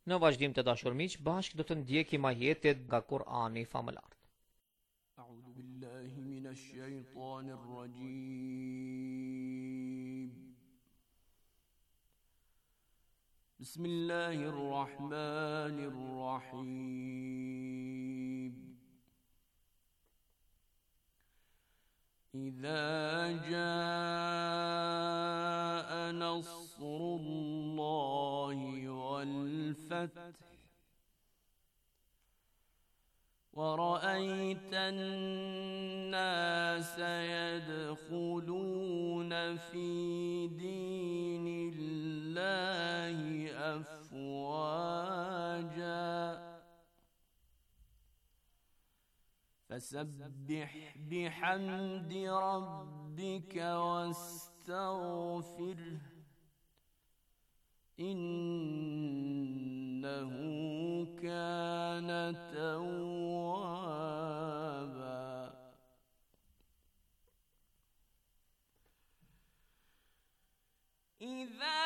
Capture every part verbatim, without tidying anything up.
Në vazhdim të dashur miq, bashkë do të ndjekim ajetet nga Kur'ani famëlar. أعوذ بالله من الشيطان الرجيم بسم الله الرحمن الرحيم إذا جاء نصر الله والفتح ورأيت الناس يدخلون في دين الله أفواجا فسبح بحمد ربك واستغفره إنه كان توابا إذا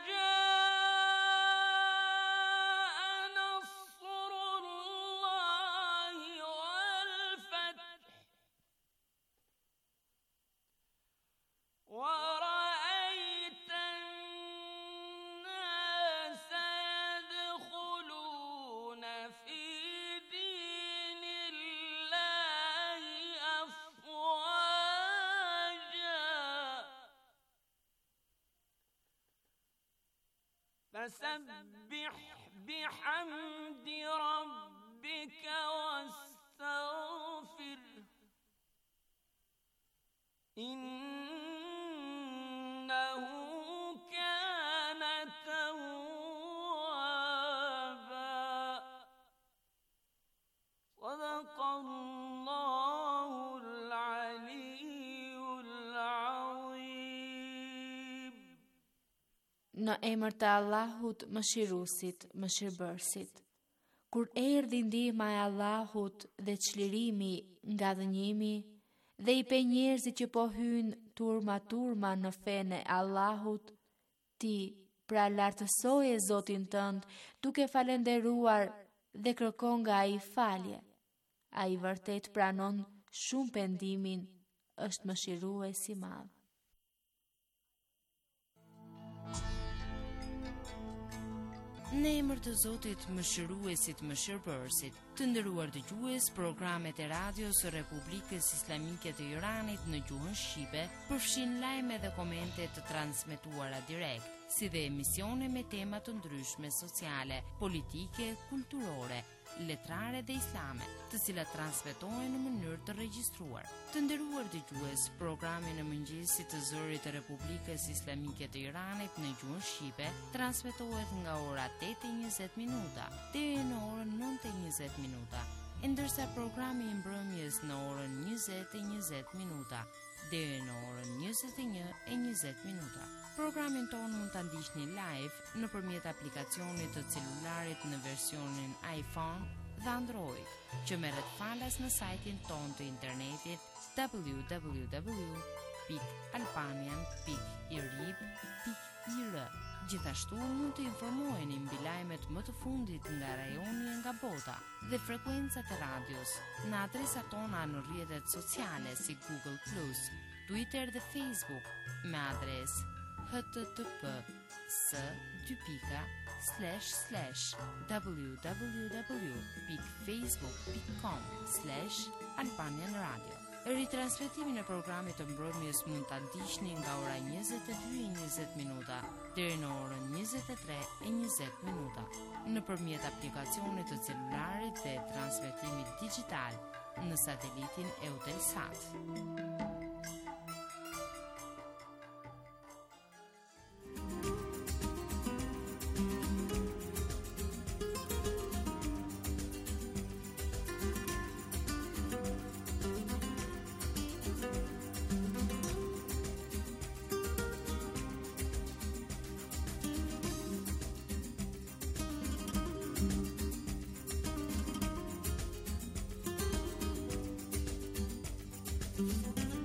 جاء نصر الله والفتح ورأيت الناس يدخلون في دين الله أفواجا فسبح بحمد ربك واستغفره إنه كان توابا صدق الله العلي العظيم. Në emër të Allahut, Mëshiruesit, Mëshirbërësit. Kur erdhi ndihma e Allahut dhe çlirimi nga dënimi, dhe i pe njerëzit që po hynë turma turma në fenë e Allahut, ti pra lartësoje Zotin tënd, duke falenderuar dhe kërkon nga ai falje. Ai vërtet pranon shumë pendimin, është mëshirues i madh. Në emër të Zotit Mëshiruesit Mëshirbërësit, të nderuar dëgjues, programet e radios së Republikës Islamike të Iranit në gjuhën shqipe përfshin lajme dhe komente të transmetuara direkt, si dhe emisione me tema të ndryshme sociale, politike, kulturore, letrare dhe islame, të cilat transmetohen në mënyrë të regjistruar. Të nderuar dëgjues, programi në mëngjesit të zërit të Republikës Islamike të Iranit në gjuhën shqipe transmetohet nga ora tetë e njëzet minuta deri në orën nëntë e njëzet minuta, ndërsa programi i mbrëmjes në orën njëzet e njëzet minuta deri në orën njëzet e një e njëzet minuta. Programin tonë mund ta ndiqni live nëpërmjet aplikacionit të celularit në versionin iPhone dhe Android, që merret falas në sajtin tonë të internetit w w w pikë albanian pikë irib pikë ir. Gjithashtu mund të informoheni mbi lajmet më të fundit nga rajoni e nga bota dhe frekuencat e radios në adresat tona në rrjetet sociale si Google Plus, Twitter dhe Facebook me adresë h t t p s dy pika slash slash w w w pikë facebook pikë com slash albanian radio. Ritransmetimin e programit të mbrëmjes mund ta ndiqni nga ora njëzet e dy e njëzet minuta deri në orën njëzet e tre e njëzet minuta nëpërmjet aplikacionit të celularit dhe transmetimit digital në satelitin Eutelsat. Mm-hmm.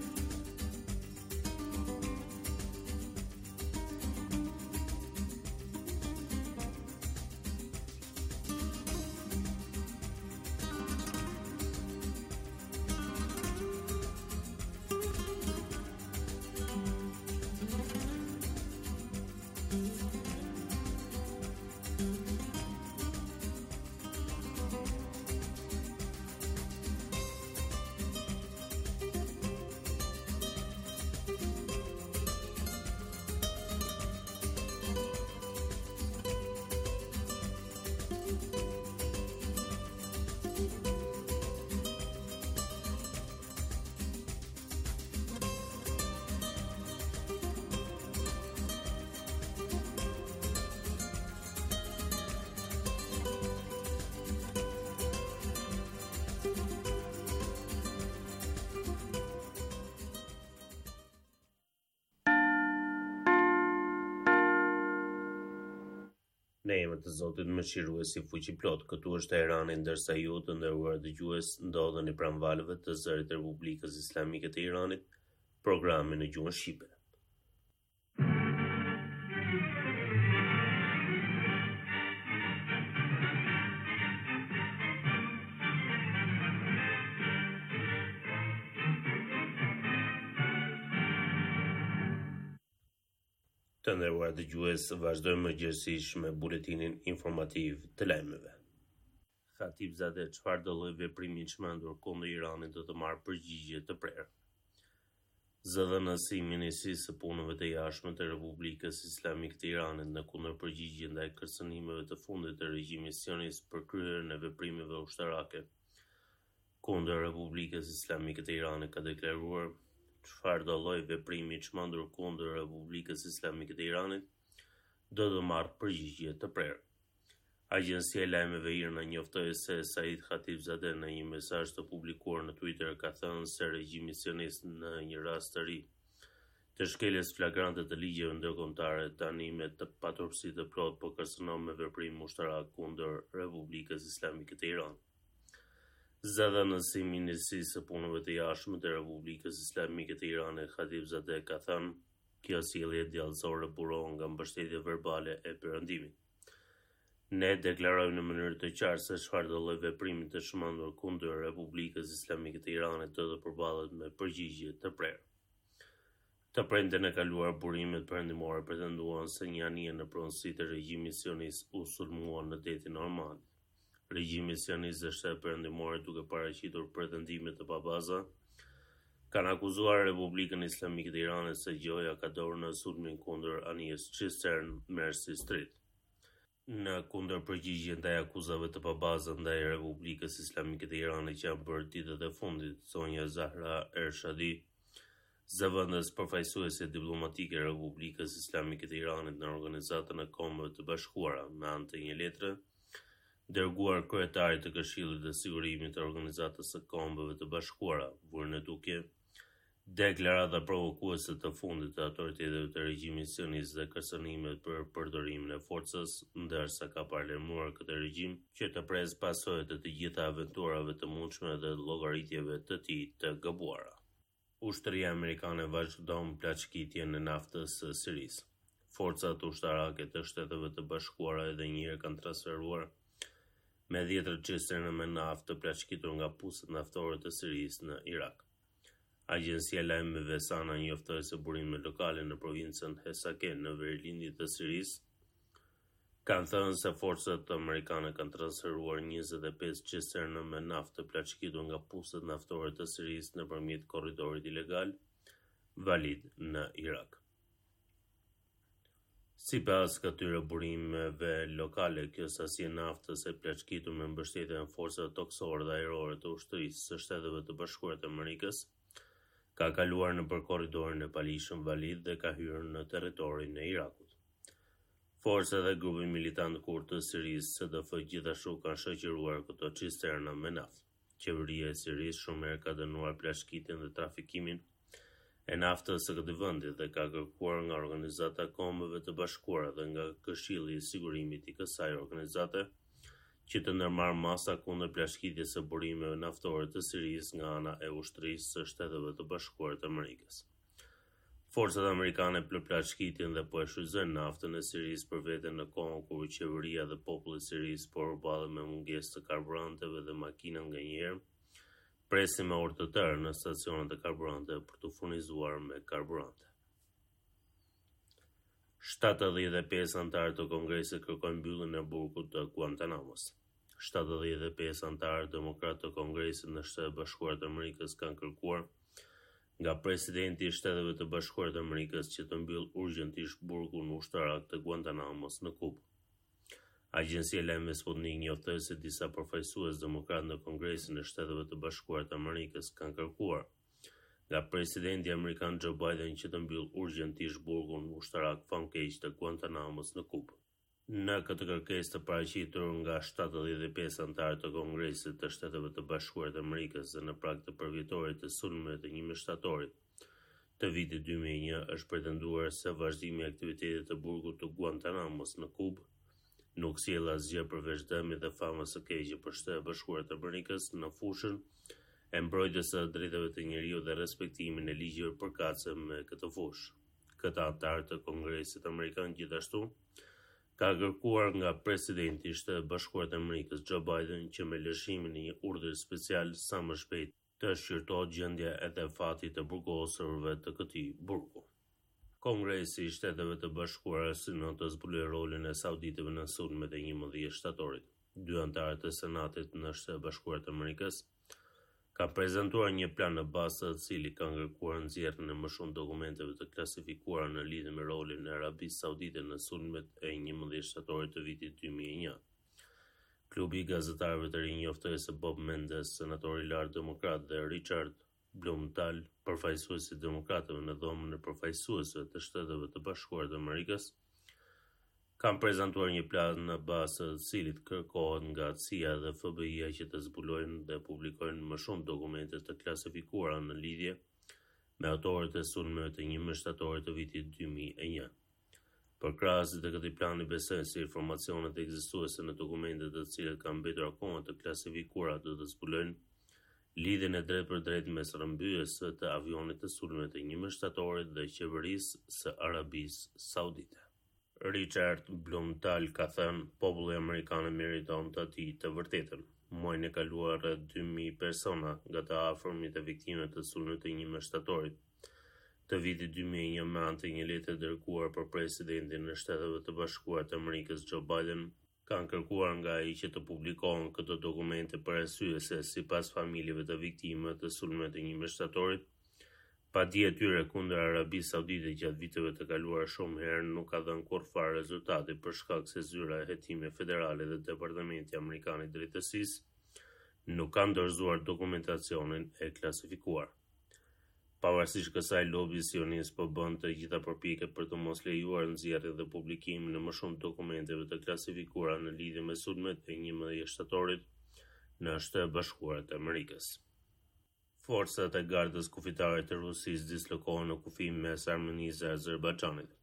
Në emër të Zotit Mëshiruesi Fuqiplot, këtu është Teherani, ndërsa ju të nderuar dëgjues ndodheni pranë valëve të zërit të Republikës Islamike të Iranit, programi në gjuhën shqipe. Të nderuar dëgjues, vazhdojmë mëngjesisht me buletinin informativ të lajmeve. Khatibzadeh, çfarë do lloj veprimi i çmendur kundër Iranit do të marrë përgjigje të prerë. Z D N-si i Ministrisë së Punëve të Jashtme të Republikës Islamike të Iranit në kundërpërgjigje ndaj kërcënimeve të fundit të regjimit sionist për kryerjen e veprimeve ushtarake kundër Republikës Islamike të Iranit, ka deklaruar çfarë do lloj veprimi i çmendur kundër Republikës Islamike të Iranit do të marrë përgjigje të prerë. Agjencia e lajmeve IRNA njoftoi se Said Khatibzadeh në një mesazh të publikuar në Twitter ka thënë se regjimi sionist në një rast të ri të shkeljes flagrante të ligjeve ndërkombëtare tani me të paturpsi të plot po kërcënon me veprim ushtarak kundër Republikës Islamike të Iranit. Z D N-si i Ministrisë së Punëve të Jashtme të Republikës Islamike të Iranit, Khatibzadeh, ka thënë, kjo sjellje djallësore buron nga mbështetja verbale e perëndimit. Ne deklarojmë në mënyrë të qartë se çfarë do lloj veprimi të çmendur kundër Republikës Islamike të Iranit do të përballet me përgjigje të prerë. Të premten e kaluar, burimet perëndimore pretenduan se një anije në pronësi të regjimit sionist u sulmuan në detin Orman. Regjimi sionist dhe shtetet perëndimore, duke paraqitur pretendime të pabaza, kanë akuzuar Republikën Islamike të Iranit se gjoja ka dorë në sulmin kundër anijes Cistern Mercy Street. Në kundërpërgjigje ndaj akuzave të pabaza ndaj Republikës Islamike të Iranit që janë bërë ditët e fundit, Sonja Zahra Ershadi, zëvendës përfaqësuese diplomatike e Republikës Islamike të Iranit në Organizatën e Kombeve të Bashkuara, me anë të një letre dërguar kryetarit të Këshillit të Sigurimit të Organizatës së Kombeve të Bashkuara, vurën në duke deklarata provokuese të fundit të autoriteteve të regjimit sionist dhe kërcënimet për përdorimin e forcës, ndërsa ka paralajmëruar këtë regjim që të presë pasojat e të gjitha aventurave të mundshme dhe llogaritjeve të tij të gabuara. Ushtria amerikane vazhdon plaçkitjen e naftës së Sirisë. Forcat ushtarake të Shteteve të Bashkuara edhe një herë kanë transferuar me dhjetër cisterna me naftë të plaçkitur nga puset naftore të Sirisë në Irak. Agjencia e lajmeve Sana njoftoi se burimet lokale në provincën Hesaken në verilinjit të Sirisë kanë thënë se forcat amerikane kanë transferuar njëzet e pesë cisterna me naftë të plaçkitur nga puset naftore të Sirisë nëpërmjet korridorit ilegal valid në Irak. Sipas këtyre burimeve lokale, kjo sasi e naftës e plaçkitur me mbështetjen e forcave toksore dhe ajrore të ushtrisë së Shteteve të Bashkuara të Amerikës ka kaluar nëpër korridorin e palishëm valid dhe ka hyrë në territorin e Irakut. Forcat dhe grupi militant kurd të Sirisë S D F gjithashtu kanë shoqëruar këto cisterna me naftë. Qeveria e Sirisë shumë herë ka dënuar plaçkitjen dhe trafikimin e naftës së këtij vendi dhe ka kërkuar nga Organizata e Kombeve të Bashkuara dhe nga Këshilli i Sigurimit i kësaj organizate që të ndërmarrë masa kundër plaçkitjes së burimeve naftore të Sirisë nga ana e ushtrisë së Shteteve të Bashkuara të Amerikës. Forcat amerikane plaçkitin dhe po e shfrytëzojnë naftën e Sirisë për veten në kohën kur qeveria dhe populli i Sirisë po përballen me mungesë të karburanteve dhe makinat nganjëherë presin me orë të tërë në stacionet e karburante për të furnizuar me karburante. shtatëdhjetë e pesë antarë të Kongresit kërkojnë mbylljen e burgut të Guantanamos. shtatëdhjetë e pesë antarë demokratë të Kongresit në Shtetet Bashkuara të Amerikës kanë kërkuar nga presidenti i Shteteve të Bashkuara të Amerikës që të mbyll urgjentisht burgun ushtarak të Guantanamos në Kubë. Agjencia e lajmeve Sputnik njoftoi se disa përfaqësues demokratë në Kongresin e Shteteve të Bashkuara të Amerikës kanë kërkuar nga presidenti amerikan Joe Biden që të mbyll urgjentisht burgun ushtarak famkeq të Guantanamos në Kubë. Në këtë kërkesë të paraqitur nga shtatëdhjetë e pesë antarë të Kongresit të Shteteve të Bashkuara të Amerikës dhe në prag të përvjetorit të sulmeve të njëmbëdhjetë shtatorit të vitit dy mijë e një, është pretenduar se vazhdimi i aktivitetit të burgut të Guantanamos në Kubë nuk sjell asgjë përveç dëmit dhe famës së keqe për Shtetet Bashkuara të Amerikës në fushën e mbrojtjes së drejtave të njeriut dhe respektimin e ligjeve përkatëse me këtë fushë. Këtë antar të Kongresit Amerikan gjithashtu ka kërkuar nga presidenti i Shtetit Bashkuar të Amerikës Joe Biden që me lëshimin e një urdhri special sa më shpejt të shqyrtohet gjendja edhe fati të burgosurve të këtij burgu. Kongresi i Shteteve të Bashkuara synon të zbulojë rolin e sauditëve në sulmet e njëmbëdhjetë shtatorit. Dy antarët e Senatit në Shtetet Bashkuara të Amerikës kanë prezantuar një plan në bazë të cilit kanë kërkuar nxjerrjen e më shumë dokumenteve të klasifikuara në lidhje me rolin e Arabisë Saudite në sulmet e njëmbëdhjetë shtatorit të vitit dy mijë e një. Klubi i gazetarëve të rinj njoftoi se Bob Mendes, senator i lartë demokrat, dhe Richard Blumenthal, përfaqësuesi i demokratëve në dhomën e përfaqësuesve të Shteteve të Bashkuara të Amerikës, kanë prezantuar një plan në bazë të cilit kërkohet nga C I A dhe F B I-ja që të zbulojnë dhe publikojnë më shumë dokumente të klasifikuara në lidhje me autorët e sulmeve të njëmbëdhjetë shtatorit të vitit dy mijë e një. Përkrahasit e këtij plani besojnë se informacionet ekzistuese në dokumentet të cilat kanë mbetur akoma të klasifikuara do të zbulojnë lidhjen e drejtë për drejtë mes rrëmbyes të avionit të sulmeve të njëmbëdhjetë shtatorit dhe qeverisë së Arabisë Saudite. Richard Blumenthal ka thënë, populli amerikan e meriton të di të vërtetën. Muajin e kaluar rreth dy mijë persona nga të afërmit e viktimave të sulmit të njëmbëdhjetë shtatorit të vitit dy mijë e një me anë të një letre dërguar për presidentin e Shteteve të Bashkuara të Amerikës Joe Biden, kanë kërkuar nga ai që të publikohen këto dokumente për arsye se sipas familjeve të viktimave të sulmeve të njëmbëdhjetë shtatorit, padje e tyre kundër Arabisë Saudite gjatë viteve të kaluara shumë herë nuk ka dhënë kurrë rezultati për shkak se zyra e hetimeve federale dhe Departamenti Amerikan i Drejtësisë nuk kanë dorëzuar dokumentacionin e klasifikuar. Pavarësisht kësaj, lobi sionist po bën të gjitha përpjekjet për të mos lejuar nxjerrjen dhe publikimin e më shumë dokumenteve të klasifikuara në lidhje me sulmet e njëmbëdhjetë shtatorit në Shtetet Bashkuara të Amerikës. Forcat e gardës kufitare të Rusisë dislokohen në kufim mes Armenisë dhe Azerbajxhanit.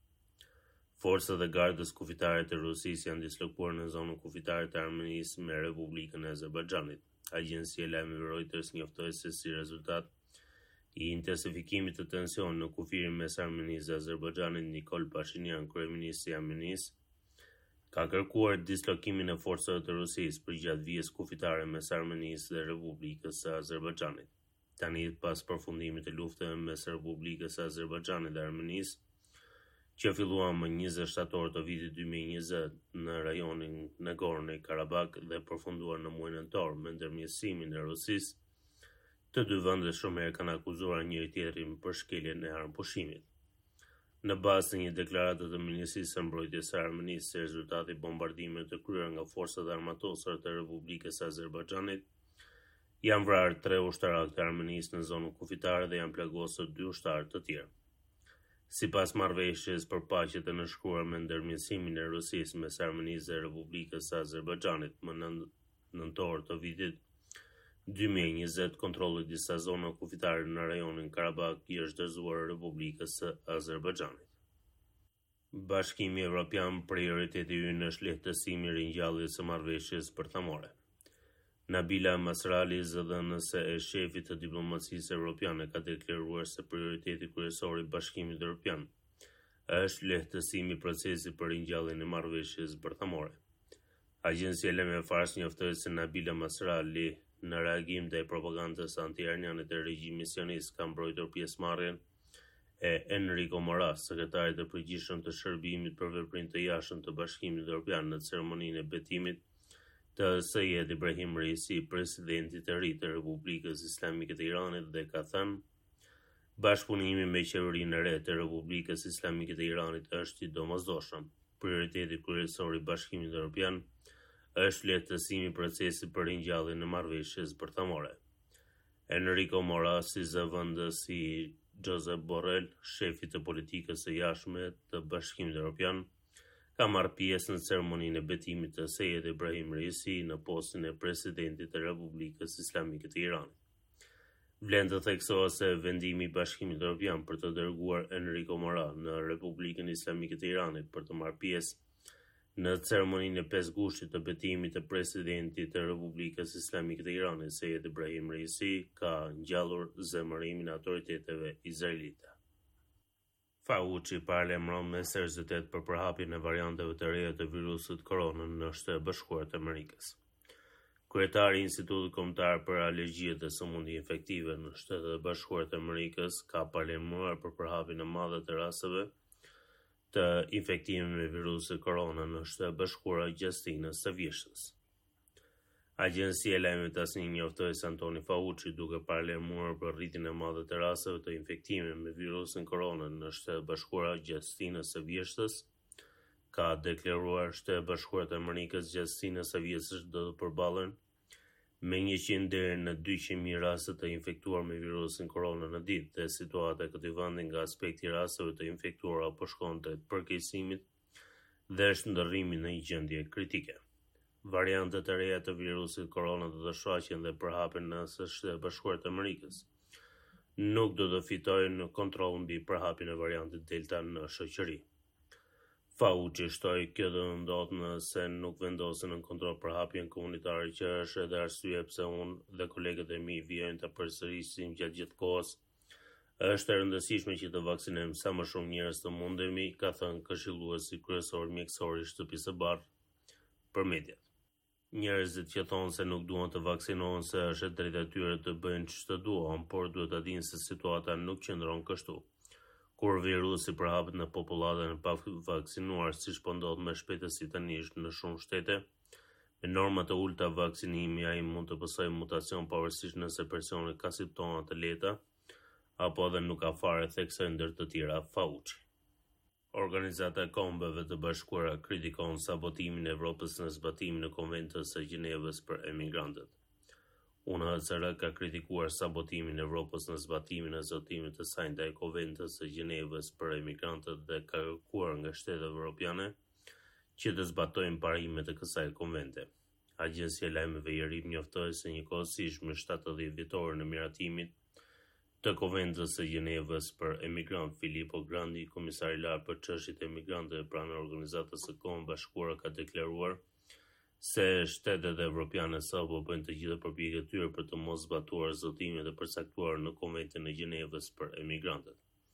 Forcat e gardës kufitare të Rusisë janë dislokuar në zonën kufitare të Armenisë me Republikën e Azerbajxhanit. Agjencia e lajmeve Reuters njoftoi se si rezultat i intensifikimit të tensionit në kufirin mes Armenisë dhe Azerbajxhanit, Nikol Pashinyan, kryeministri i Armenisë, ka kërkuar dislokimin e forcave të Rusisë përgjatë vijës kufitare mes Armenisë dhe Republikës së Azerbajxhanit. Tani, pas përfundimit të luftave mes Republikës së Azerbajxhanit dhe Armenisë, që fillua më njëzet shtator të vitit dy mijë e njëzet në rajonin Nagorno-Karabakh dhe përfunduar në muajin nëntor me ndërmjetësimin e Rusisë, të dy vendet shumë herë kanë akuzuar njëri tjetrin për shkeljen e armëpushimit. Në bazë të një deklarate të Ministrisë së Mbrojtjes së Armenisë se rezultati i bombardimeve të kryer nga forcat armatosore të Republikës së Azerbajxhanit, janë vrarë tre ushtarak të Armenisë në zonën kufitare dhe janë plagosur dy ushtarë të tjerë. Sipas marrëveshjes për paqe të nënshkruar me ndërmjetësimin e Rusisë mes Armenisë dhe Republikës së Azerbajxhanit më nëntor të vitit dy mijë e njëzet, kontrolli i disa zona kufitare në rajonin Karabakh i është dorëzuar Republikës së Azerbajxhanit. Bashkimi Evropian, prioriteti i ynë është lehtësimi i ringjalljes së marrëveshjes bërthamore. Nabila Masrali, zëdhënëse e shefit të diplomacisë evropiane, ka deklaruar se prioriteti kryesor i Bashkimit Evropian është lehtësimi i procesit për ringjalljen e marrëveshjes bërthamore. Agjencia e lajmeve Fars njoftoi se Nabila Masrali, në reagim ndaj propagandës anti-iraniane të regjimit sionist, ka mbrojtur pjesëmarrjen e Enrico Moras, sekretarit të përgjithshëm të shërbimit për veprim të jashtëm të Bashkimit Evropian në ceremoninë e betimit të Sejed Ibrahim Raisi, presidentit të ri të Republikës Islamike të Iranit, dhe ka thënë: bashkëpunimi me qeverinë e re të Republikës Islamike të Iranit është i domosdoshëm. Prioriteti kryesor i Bashkimit Evropian është lehtësimi i procesit për ringjalljen e marrëveshjes bërthamore. Enrico Moras, si zëvendës i Josep Borrell, shefi të politikës së jashtme të Bashkimit Evropian, ka marrë pjesë në ceremoninë e betimit të Sejed Ibrahim Raisi në postin e presidentit të Republikës Islamike të Iranit. Vlen të theksohet se vendimi i Bashkimit Evropian për të dërguar Enrico Moras në Republikën Islamike të Iranit për të marrë pjesë në ceremoninë e pesë gushtit të betimit të presidentit të Republikës Islamike të Iranit, Sejed Ibrahim Raisi, ka ngjallur zemërimin e autoriteteve izraelite. Fauci paralajmëron me seriozitet për përhapjen e varianteve të reja të virusit korona në Shtetet Bashkuara të Amerikës. Kryetari i Institutit Kombëtar për Alergjitë dhe Sëmundje Infektive në Shtetet e Bashkuara të Amerikës ka paralajmëruar për përhapjen e madhe të rasteve të infektimit me virusin korona në Shtetet e Bashkuara gjastinës së vjeshtës. Agjencia e lajmeve tasni njoftoi se Anthony Fauci, duke paralajmëruar për rritjen e madhe të rasteve të infektimit me virusin korona në Shtetet e Bashkuara gjastinës së vjeshtës, ka deklaruar Shtetet e Bashkuara të Amerikës gjastinës së vjeshtës do të përballen me njëqind deri në dyqind mijë raste të infektuar me virusin korona në ditë, dhe situata e këtij vendi nga aspekti i rasteve të infektuar apo shkon drejt përkeqësimit dhe është ndërrimi në një gjendje kritike. Variantet e reja të virusit korona do të shfaqen dhe përhapen në Shtetet e Bashkuara të Amerikës. Nuk do të fitojnë kontroll mbi përhapjen e variantit Delta në shoqëri. Fauci shtoi kjo do të ndodhë nëse nuk vendosen në kontroll përhapjen komunitare, që është edhe arsye pse unë dhe kolegët e mi vijojnë të përsërisim gjatë gjithë kohës. Është e rëndësishme që të vaksinojmë sa më shumë njerëz të mundemi, ka thënë këshilluesi kryesor mjekësor i Shtëpisë së Bardhë për mediat. Njerëzit që thonë se nuk duan të vaksinohen se është e drejtë e tyre të bëjnë ç'të duan, por duhet ta dinë se situata nuk qëndron kështu. Kur virusi përhapet në popullatën e pavaksinuar, siç po ndodh me shpejtësi tani në shumë shtete, me norma të ulta vaksinimi, ai mund të pësojë mutacion pavarësisht nëse personi ka simptoma të lehta apo edhe nuk ka fare, theksoi ndër të tjera Fauci. Organizata e Kombeve të Bashkuara kritikon sabotimin e Evropës në zbatimin e Konventës së Gjenevës për emigrantët. U N H C R ka kritikuar sabotimin e Evropës në zbatimin e zotimit të saj ndaj Konventës së Gjenevës për emigrantët dhe ka kërkuar nga shtetet evropiane që të zbatojnë parimet e kësaj konvente. Agjencia e lajmeve I R I M njoftoi se njëkohësisht me shtatëdhjetë vjetorin e miratimit të Konventës së Gjenevës për emigrantë, Filippo Grandi, komisari I lartë për çështjet e emigrantëve pranë Organizatës së Kombeve Bashkuara, ka deklaruar se shtetet evropiane sapo bëjnë të gjitha përpjekjet e tyre për të mos zbatuar zotimet e përcaktuara në Konventin e Gjenevës për emigrantët.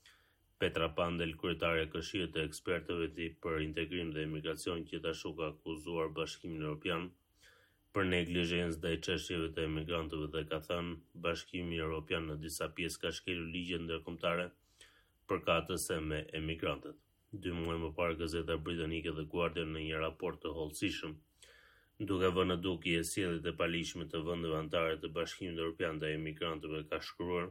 Petra Pandel, kryetaria e Këshillit të Ekspertëve për Integrim dhe Emigracion, gjithashtu ka akuzuar Bashkimin Evropian për neglizhencë ndaj çështjeve të emigrantëve dhe ka thënë Bashkimi Evropian në disa pjesë ka shkelur ligjet ndërkombëtare përkatëse me emigrantët. Dy muaj më parë, gazeta britanike The Guardian në një raport të hollësishëm, duke vënë në dukje sjelljet e paligjshme të vendeve anëtare të Bashkimit Evropian ndaj emigrantëve, ka shkruar: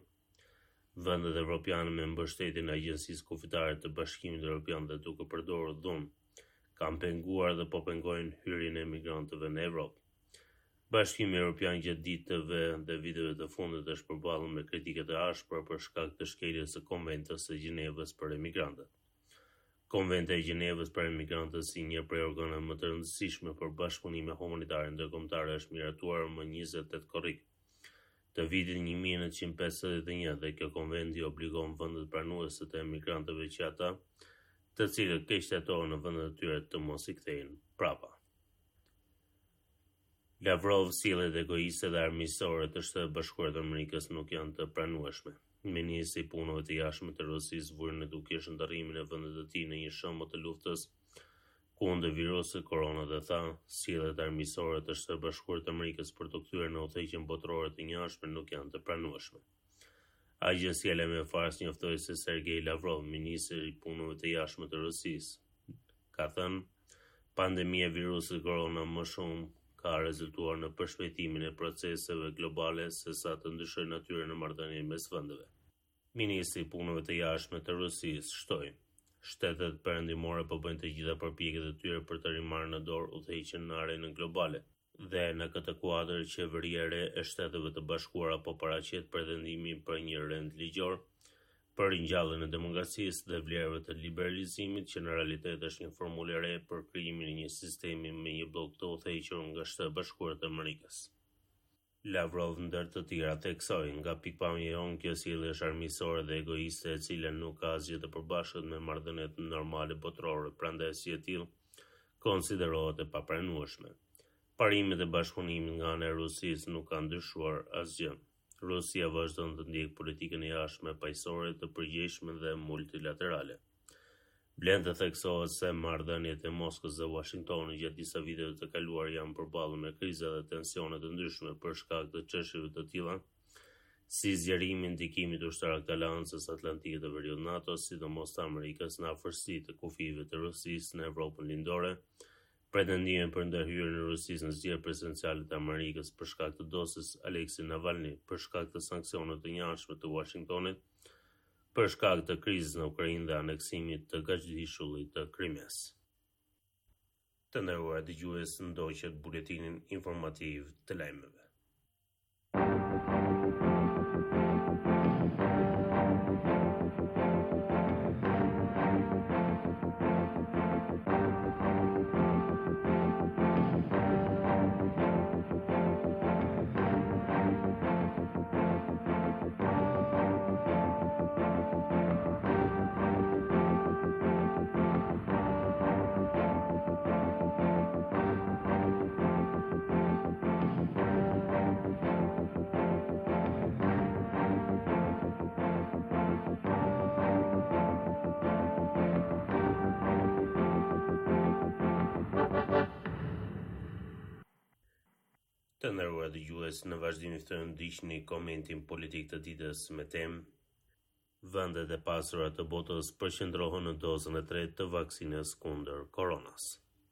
vendet evropiane me mbështetjen e Agjencisë Kufitare të Bashkimit Evropian dhe duke përdorur dhunë, kanë penguar dhe po pengojnë hyrjen e emigrantëve në Evropë. Bashkimi Evropian gjatë ditëve dhe viteve të fundit është përballur me kritike të ashpra për shkak të shkeljes së Konventës së Gjenevës për emigrantët. Konventa e Gjenevës për emigrantët, si një prej organeve më të rëndësishme për bashkëpunime humanitare ndërkombëtare, është miratuar më njëzet e tetë korrik të vitit një mijë e nëntëqind pesëdhjetë e një dhe kjo konvendi obligon vendet pranuese të emigrantëve që ata, të cilët keq jetojnë në vendet e tyre, të mos i kthejnë prapa. Lavrov, sjelljet egoiste dhe armiqësore të Shtetit Bashkuar të Amerikës nuk janë të pranueshme. Ministri I Punëve të Jashtme të Rusisë vurin në dukesh ndërrimin e vendet të tij në një shembull të luftës kundër virusit korona dhe tha, sjelljet armiqësore të Shtetit Bashkuar të Amerikës për të kthyer në udhëheqjen botërore të njëjtshme nuk janë të pranueshme. Agjencia e Lajmeve Fars njoftoi se Sergej Lavrov, ministri i punëve të jashtme të Rusisë, ka thënë, pandemia e virusit korona më shumë ka rezultuar në përshpejtimin e proceseve globale sesa të ndryshojë natyrën e marrëdhënieve mes vendeve. Ministri i punëve të jashtme të Rusisë shtoi, shtetet perëndimore po bëjnë të gjitha përpjekjet e tyre për të rimarrë në dorë udhëheqjen në arenën globale. Dhe në këtë kuadër qeveria e re e Shteteve të Bashkuara po paraqet pretendimin për një rend ligjor për ringjalljen e demokracisë dhe vlerave të liberalizimit, që në realitet është një formulë e re për krijimin e një sistemi me një blok të udhëhequr nga Shtetet e Bashkuara të Amerikës. Lavrov ndër të tjera theksoi, nga pikpamja jon kjo sjellje është armiqësore dhe egoiste, e cila nuk ka asgjë të përbashkët me marrëdhëniet normale botërore, prandaj si e tillë konsiderohet e papranueshme. Parimet e bashkëpunimit nga ana e Rusisë nuk kanë ndryshuar asgjë. Rusia vazhdon të ndjek politikën e jashtme paqësore, të përgjegjshme dhe multilaterale. Vlen të theksohet se marrëdhëniet e Moskës dhe Washingtonit gjatë disa viteve të kaluar janë përballur me kriza dhe tensione të ndryshme për shkak të çështjeve të tilla, si zgjerimi ndikimit ushtarak të Aleancës Atlantike të Veriut NATO, sidomos të Amerikës në afërsi të kufive të Rusisë në Evropën lindore, pretendime për ndërhyrjen e Rusisë në zgjedhjet presidenciale të Amerikës për shkak të dosjes Aleksej Navalny, për shkak të sanksioneve të njëanshme të Washingtonit, për shkak të krizës në Ukrainë dhe aneksimit të Gazhdishullit të Krimes. Të nderuar dëgjues, ndoqët buletinin informativ të lajmeve. Të nderuar dëgjues, në vazhdim ftoj ndiqni komentin politik të ditës me temë: vendet e pasura të botës përqendrohen në dozën e tretë të vaksinës kundër koronës.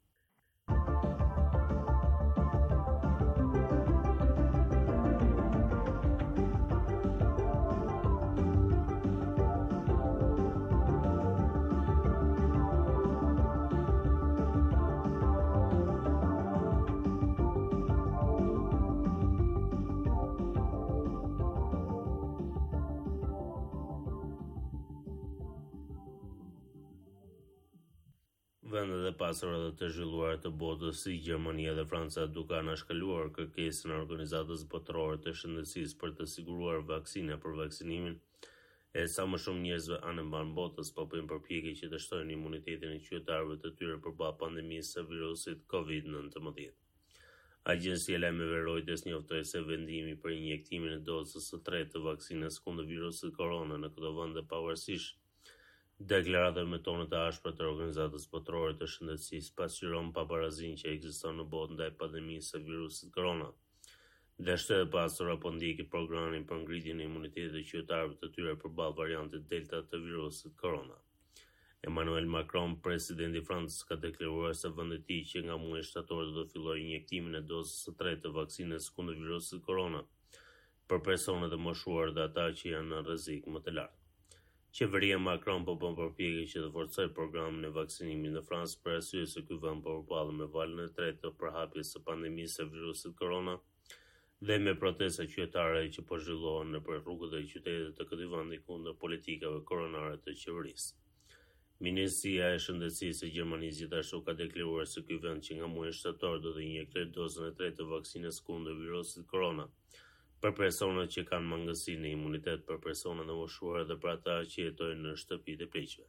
Vendet e pasura dhe të zhvilluara të botës si Gjermania dhe Franca duke anashkaluar kërkesën e Organizatës Botërore të Shëndetësisë për të siguruar vaksina për vaksinimin e sa më shumë njerëzve anë mban botës po bëjnë përpjekje që të shtojnë imunitetin e qytetarëve të tyre përballë pandemisë së virusit kovid nineteen. Agjencia e Lajmeve Reuters njoftoi se vendimi për injektimin e dozës së tretë të vaksinës kundër virusit korona në këto vende pavarësisht deklaratave me tone të ashpra të Organizatës Botërore të Shëndetësisë pasqyron paparazinë që ekziston në botë ndaj pandemisë së virusit korona. Dhe Shtetet e Pasura po ndjekin programin për ngritjen e imunitetit të qytetarëve të tyre përballë variantit Delta të virusit korona. Emmanuel Macron, presidenti i Francës, ka deklaruar se vendi i tij që nga muaji shtator do të fillojë injektimin e dozës së tretë të vaksinës kundër virusit korona për personat e moshuar dhe ata që janë në rrezik më të lartë. Qeveria Macron po bën përpjekje që të forcojë programin e vaksinimit në Francë për arsye se ky vend po përballë me valën e tretë të përhapjes së pandemisë së virusit korona dhe me protesta qytetare që po zhvillohen nëpër rrugët e qytetit të këtij vendi kundër politikave koronare të qeverisë. Ministria e Shëndetësisë e Gjermanisë gjithashtu ka deklaruar se ky vend që nga muaji shtator do të injektojë dozën e tretë të vaksinës kundër virusit korona për personat që kanë mangësi në imunitet, për personat e moshuar dhe për ata që jetojnë në shtëpitë e pleqve.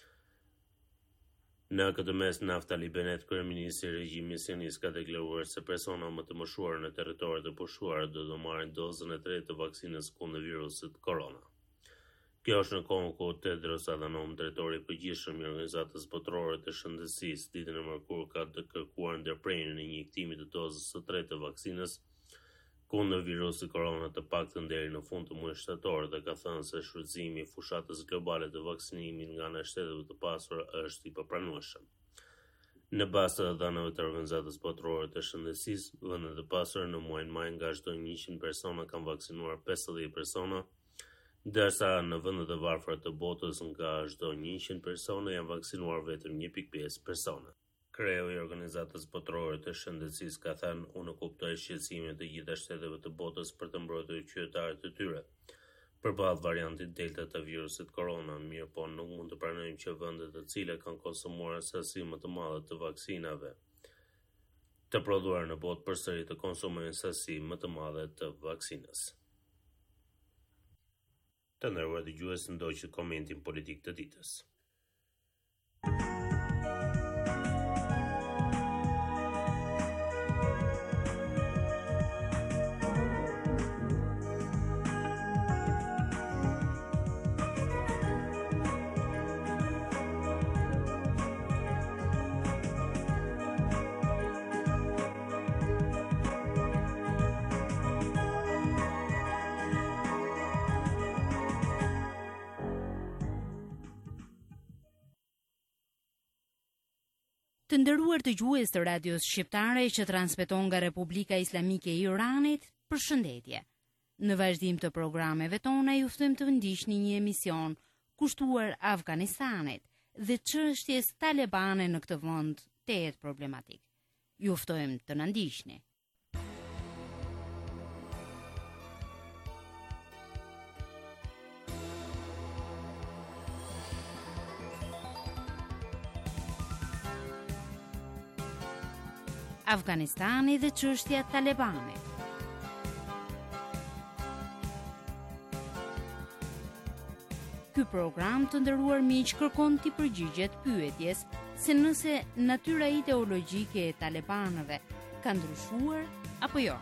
Në këtë mes, Naftali Bennett, kryeministri i regjimit sionist, ka deklaruar se personat më të moshuar në territoret e pushuara do të marrin dozën e tretë të vaksinës kundër virusit korona. Kjo është në kohën ku Tedros Adhanom, drejtori i përgjithshëm i Organizatës Botërore të Shëndetësisë, ditën e mërkurë ka të kërkuar ndërprerjen e injektimit të dozës së tretë të vaksinës kundër virusit korona të paktën deri në fund të muajit shtator dhe ka thënë se shfrytëzimi i fushatës globale të vaksinimit nga ana e shteteve të pasura është i papranueshëm. Në bazë të dhënave të Organizatës Botërore të Shëndetësisë, vendet e pasura në muajin maj nga çdo njëqind persona kanë vaksinuar pesëdhjetë persona, ndërsa në vendet e varfëra të botës nga çdo njëqind persona janë vaksinuar vetëm një pikë pesë persona. Kreu i Organizatës Botërore të Shëndetësisë ka thënë, unë kuptoj shqetësimin e të gjitha shteteve të botës për të mbrojtur qytetarët e tyre përballë variantit Delta të virusit korona, mirë po nuk mund të pranojmë që vendet të cilat kanë konsumuar sasi më të madhe të vaksinave të prodhuara në botë përsëri të konsumojnë sasi më të madhe të vaksinës. Të nderuar dëgjues, ndoqët komentin politik të ditës. Të nderuar dëgjues të radios shqiptare që transmeton nga Republika Islamike e Iranit, përshëndetje. Në vazhdim të programeve tona ju ftojmë të ndiqni një emision kushtuar Afganistanit dhe çështjes talebane në këtë vend të jetë problematik. Ju ftojmë të na ndiqni. Afganistani dhe çështja talebane. Ky program të nderuar miq kërkon t'i përgjigjet pyetjes se nëse natyra ideologjike e talebanëve ka ndryshuar apo jo.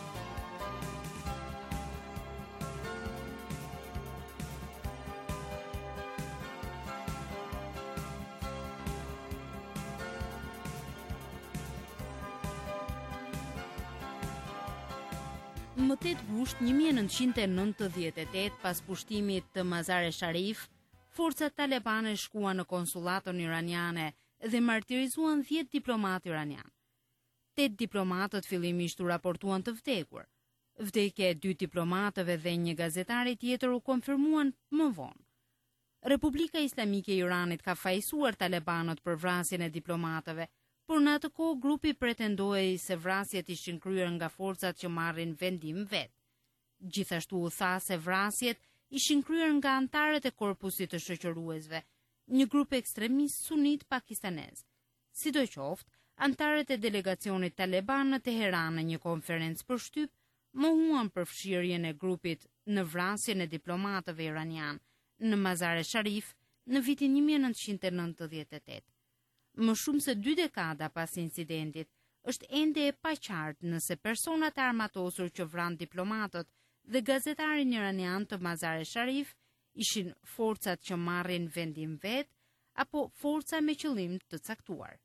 Më tetë gusht një mijë e nëntëqind e nëntëdhjetë e tetë, pas pushtimit të Mazar-e Sharif, forcat talebane shkuan në konsulatën iraniane dhe martirizuan dhjetë diplomatë iranian. Tetë diplomatët fillimisht u raportuan të vdekur. Vdekja e dy diplomatëve dhe një gazetari tjetër u konfirmuan më vonë. Republika Islamike e Iranit ka fajsuar talebanët për vrasjen e diplomatëve, por në atë kohë grupi pretendoi se vrasjet ishin kryer nga forcat që marrin vendim vet. Gjithashtu u tha se vrasjet ishin kryer nga anëtarët e korpusit të shoqëruesve, një grup ekstremist sunit pakistanez. Sidoqoftë, anëtarët e delegacionit taleban në Teheran në një konferencë për shtyp mohuan përfshirjen e grupit në vrasjen e diplomatëve iranian në Mazar-e Sharif në vitin një mijë e nëntëqind e nëntëdhjetë e tetë. Më shumë se dy dekada pas incidentit, është ende e paqartë nëse personat e armatosur që vranë diplomatët dhe gazetarin iranian të Mazar-e Sharif ishin forcat që marrin vendim vet apo forca me qëllim të caktuar.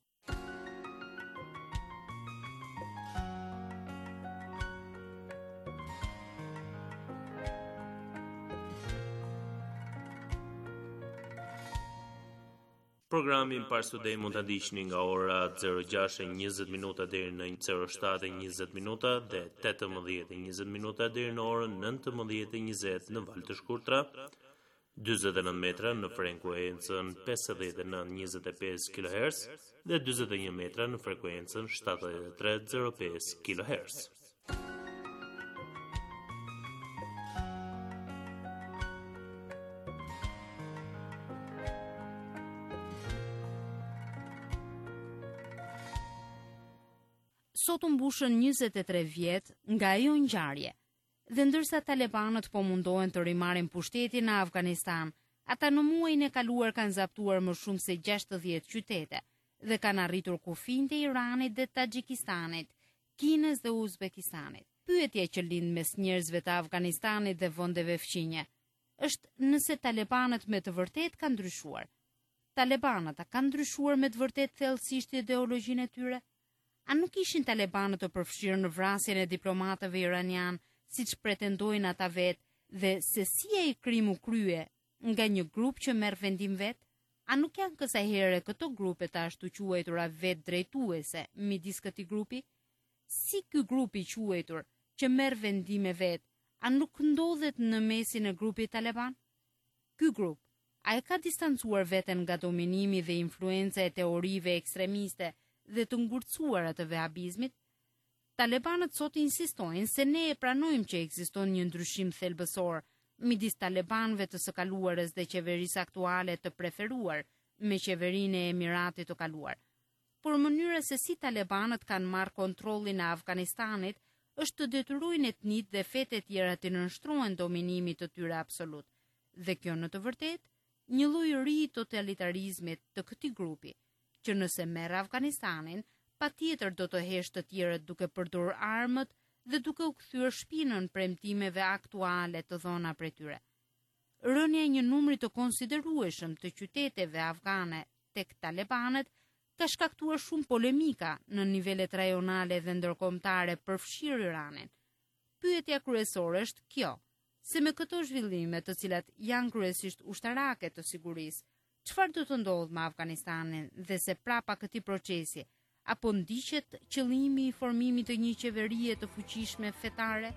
Programin Parsudej mund ta ndiqni nga ora zero gjashtë e njëzet minuta deri në zero shtatë e njëzet minuta dhe tetëmbëdhjetë e njëzet minuta deri në orën nëntëmbëdhjetë e njëzet në valë të shkurtra, dyzet e nëntë metra në frekuencën pesëdhjetë e nëntë njëzet e pesë kilohertz dhe dyzet e një metra në frekuencën shtatëdhjetë e tre zero pesë kilohertz. Sot u mbushën njëzet e tre vjet nga ajo ngjarje. Dhe ndërsa talebanët po mundohen të rimarrin pushtetin në Afganistan, ata në muajin e kaluar kanë zaptuar më shumë se gjashtëdhjetë qytete dhe kanë arritur kufijtë e Iranit dhe Taxhikistanit, Kinës dhe Uzbekistanit. Pyetja që lind mes njerëzve të Afganistanit dhe vendeve fqinje është nëse talebanët me të vërtet kanë ndryshuar. Talebanët a kanë ndryshuar me të vërtet thellësisht ideologjinë e tyre? A nuk ishin talibanët të përfshirë në vrasjen e diplomatëve iranian, siç pretendojnë ata vetë, dhe se si ai krim u krye nga një grup që merr vendim vet? A nuk janë kësaj here këto grupe të ashtu quajtura vetë drejtuese midis këtij grupi? Si ky grup i quajtur që merr vendime vet, a nuk ndodhet në mesin e grupit Taliban? Ky grup, a e ka distancuar veten nga dominimi dhe influenca e teorive ekstremiste dhe të ngurtësuara të vehabizmit? Talibanët sot insistojnë se ne e pranojmë që ekziston një ndryshim thelbësor midis talibanëve të së kaluarës dhe qeverisë aktuale të preferuar me qeverinë e Emiratit të kaluar. Por mënyra se si talibanët kanë marrë kontrollin e Afganistanit është të detyrojnë etnitë dhe fetë e tjera të nënshtrohen dominimit të tyre absolut. Dhe kjo në të vërtetë një lloj ri i totalitarizmit të këtij grupi, që nëse merr Afganistanin, patjetër do të heshtë të tjerët duke përdorur armët dhe duke u kthyer shpinën premtimeve aktuale të dhëna prej tyre. Rënja e një numri të konsiderueshëm të qyteteve afgane tek talibanët ka shkaktuar shumë polemika në nivelet rajonale dhe ndërkombëtare përfshirë Iranin. Pyetja kryesore është kjo: se me këto zhvillime, të cilat janë kryesisht ushtarake të sigurisë, çfarë do të ndodhë me Afganistanin dhe se prapa këtij procesi, apo ndiqet qëllimi i formimit të një qeverie të fuqishme fetare?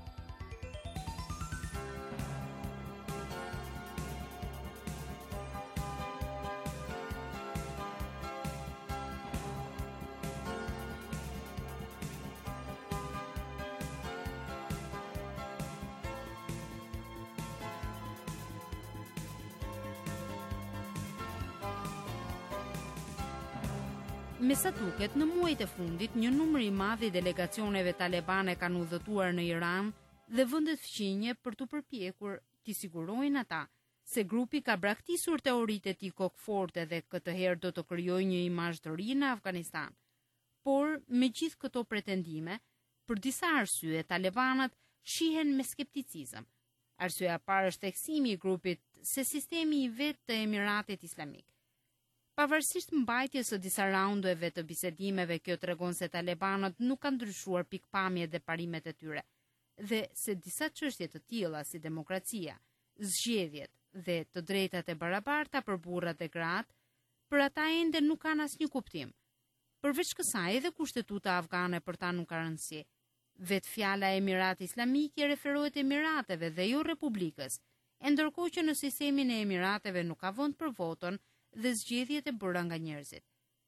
Me sa duket, në muajt e fundit, një numër i madh i delegacioneve talibane kanë udhëtuar në Iran dhe vendet fqinje për të përpjekur t'i sigurojnë ata se grupi ka braktisur teoritë e tij kokforte dhe këtë herë do të krijojë një imazh të ri në Afganistan. Por me gjithë këto pretendime, për disa arsye talibanët shihen me skepticizëm. Arsyeja e parë është theksimi i grupit se sistemi i vet të Emiratit Islamik. Pavarësisht mbajtjes së disa raundeve të bisedimeve, kjo tregon se talibanët nuk kanë ndryshuar pikpamjet dhe parimet e tyre, dhe se disa çështje të tilla si demokracia, zgjedhjet dhe të drejtat e barabarta për burrat dhe gratë, për ata ende nuk kanë asnjë kuptim. Përveç kësaj, edhe kushtetuta afgane për ta nuk ka rëndësi. Vetë fjala Emirat Islamik i referohet Emirateve dhe jo Republikës, e ndërkohë që në sistemin e Emirateve nuk ka vend për votën dhe zgjedhjet e bëra nga njerëzit.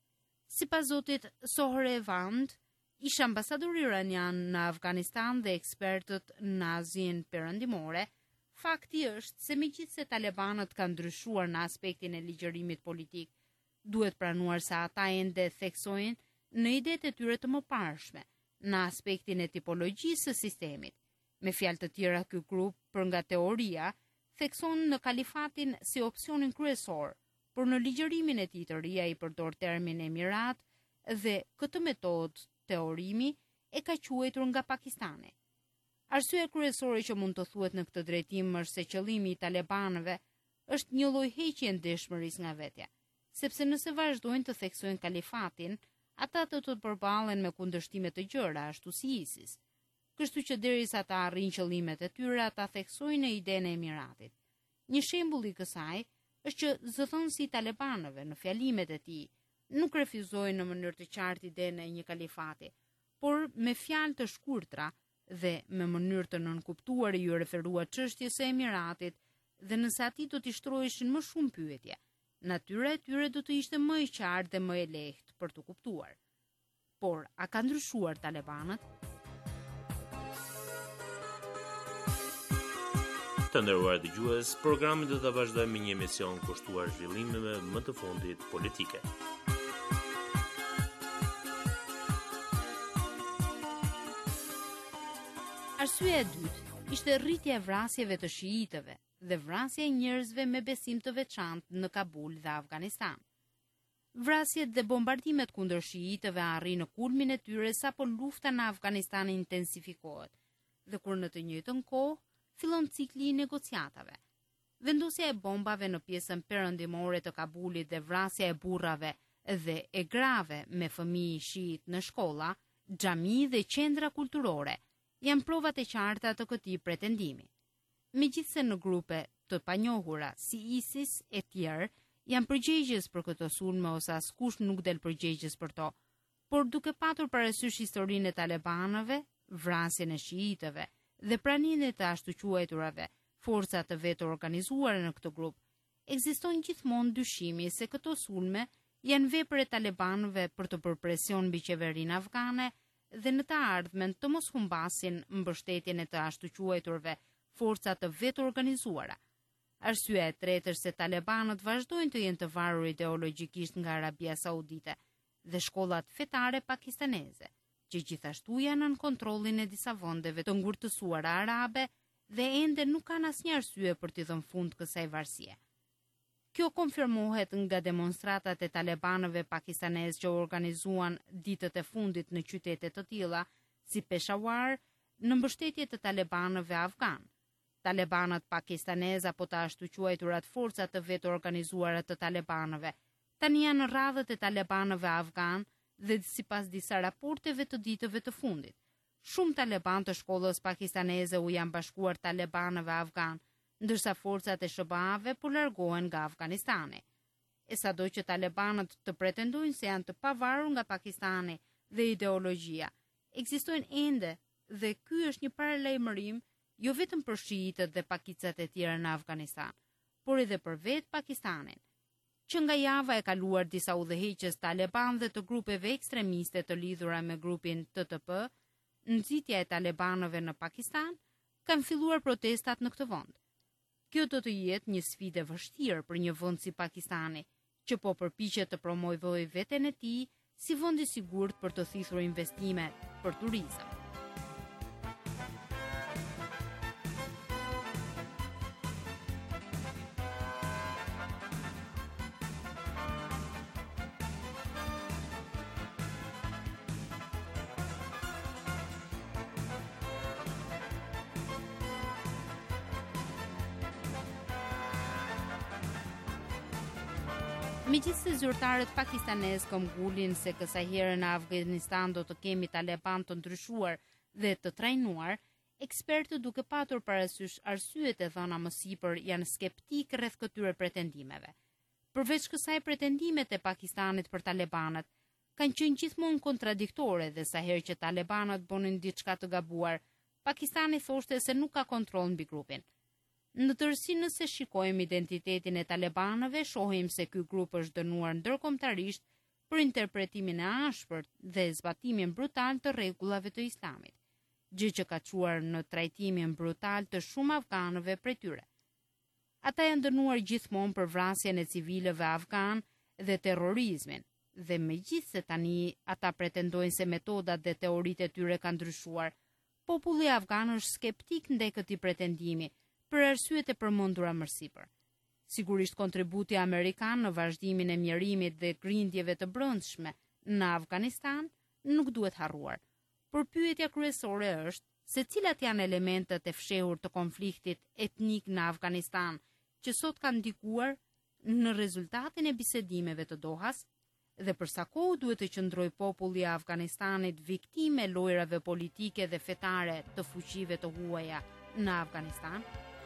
Sipas zotit Sohrevand, ish ambasador iranian në Afganistan dhe ekspertët në Azinë Perëndimore, fakti është se megjithse talibanët kanë ndryshuar në aspektin e ligjërimit politik, duhet pranuar se ata ende theksojnë në idetë e tyre të mëparshme, në aspektin e tipologjisë së sistemit. Me fjalë të tjera, ky grup, për nga teoria, thekson në kalifatin si opsionin kryesor, por në ligjërimin e tij të ri ai përdor termin Emirat dhe këtë metodë teorimi e ka quajtur nga Pakistani. Arsyeja kryesore që mund të thuhet në këtë drejtim është se qëllimi i talibanëve është një lloj heqje ndeshmërisë nga vetja, sepse nëse vazhdojnë të theksojnë kalifatin, ata do të përballen me kundërshtime të gjëra, ashtu si ISIS. Kështu që derisa ata arrijnë qëllimet e tyre, ata theksojnë idenë e Emiratit. Një shembull i kësaj është që zëdhënësi i talibanëve në fjalimet e tij nuk refuzojnë në mënyrë të qartë idenë e një kalifati, por me fjalë të shkurtra dhe me mënyrë të nënkuptuar ju referua çështjes së Emiratit, dhe nëse ati do t'i shtroheshin më shumë pyetje, natyra e tyre do të ishte më e qartë dhe më e lehtë për të kuptuar. Por a ka ndryshuar talibanët? Të nderuar dëgjues, programi do ta vazhdojmë me një emision kushtuar zhvillimeve më të fundit politike. Arsyeja e dytë ishte rritja e vrasjeve të shiitëve dhe vrasja e njerëzve me besim të veçantë në Kabul dhe Afganistan. Vrasjet dhe bombardimet kundër shiitëve arrin në kulmin e tyre sapo lufta në Afganistan intensifikohet, dhe kur në të njëjtën kohë fillon cikli i negociatave. Vendosja e bombave në pjesën perëndimore të Kabulit dhe vrasja e burrave dhe e grave me fëmijë shiit në shkolla, xhami dhe qendra kulturore janë provat e qarta të këtij pretendimi. Megjithse në grupe të panjohura si ISIS e tjerë janë përgjegjës për këto sulme ose askush nuk del përgjegjës për to, por duke patur parasysh historinë e talibanëve, vrasjen e shiitëve dhe praninë e të ashtu quajturave forca të vetë organizuara në këtë grup, ekziston gjithmonë dyshimi se këto sulme janë vepër e talibanëve për të bërë presion mbi qeverinë afgane dhe në të ardhmen të mos humbasin mbështetjen e të ashtu quajturve forca të vetë organizuara. Arsyeja e tretë është se talibanët vazhdojnë të jenë të varur ideologjikisht nga Arabia Saudite dhe shkollat fetare pakistaneze, që gjithashtu janë në kontrollin e disa vendeve të ngurtësuara arabe dhe ende nuk kanë asnjë arsye për t'i dhënë fund kësaj varësie. Kjo konfirmohet nga demonstratat e talibanëve pakistanez që organizuan ditët e fundit në qytete të tilla si Peshawar në mbështetje të talibanëve afgan. Talibanët pakistanez apo të ashtu quajturat forca të vetë organizuara të talibanëve tani janë në radhët e talibanëve afgan dhe sipas disa raporteve të ditëve të fundit. Shumë taliban të shkollës pakistaneze u janë bashkuar talibanëve afgan, ndërsa forcat e S B A-ve po largohen nga Afganistani. E sado që talibanët të pretendojnë se janë të pavarur nga Pakistani dhe ideologjia, ekzistojnë ende dhe ky është një paralajmërim jo vetëm për shiitët dhe pakicat e tjera në Afganistan, por edhe për vetë Pakistanin, që nga java e kaluar disa udhëheqës taliban dhe të grupeve ekstremiste të lidhura me grupin T T P, nxitja e talibanëve në Pakistan, kanë filluar protestat në këtë vend. Kjo do të jetë një sfidë e vështirë për një vend si Pakistani, që po përpiqet të promovojë veten e tij si vend i sigurt për të thithur investime për turizëm. Megjithse zyrtarët pakistanez këmbgulin se kësaj here në Afganistan do të kemi taliban të ndryshuar dhe të trajnuar, ekspertët duke patur parasysh arsyet e dhëna më sipër janë skeptik rreth këtyre pretendimeve. Përveç kësaj, pretendimet e Pakistanit për talibanët kanë qenë gjithmonë kontradiktore dhe sa herë që talibanët bënin diçka të gabuar, Pakistani thoshte se nuk ka kontroll mbi grupin. Në tërësi, nëse shikojmë identitetin e talibanëve, shohim se ky grup është dënuar ndërkombëtarisht për interpretimin e ashpërt dhe zbatimin brutal të rregullave të Islamit, gjë që ka çuar në trajtimin brutal të shumë afganëve prej tyre. Ata janë dënuar gjithmonë për vrasjen e civilëve afgan dhe terrorizmin, dhe megjithse tani ata pretendojnë se metodat dhe teoritë e tyre kanë ndryshuar, populli afgan është skeptik ndaj këtij pretendimi, për arsyet e përmendura më sipër. Sigurisht kontributi amerikan në vazhdimin e mjerimit dhe grindjeve të brendshme në Afganistan nuk duhet harruar, por pyetja kryesore është se cilat janë elementet e fshehur të konfliktit etnik në Afganistan që sot kanë ndikuar në rezultatin e bisedimeve të Dohas dhe për sa kohë duhet të qëndrojë populli i Afganistanit viktime lojrave politike dhe fetare të fuqive të huaja në Afganistan.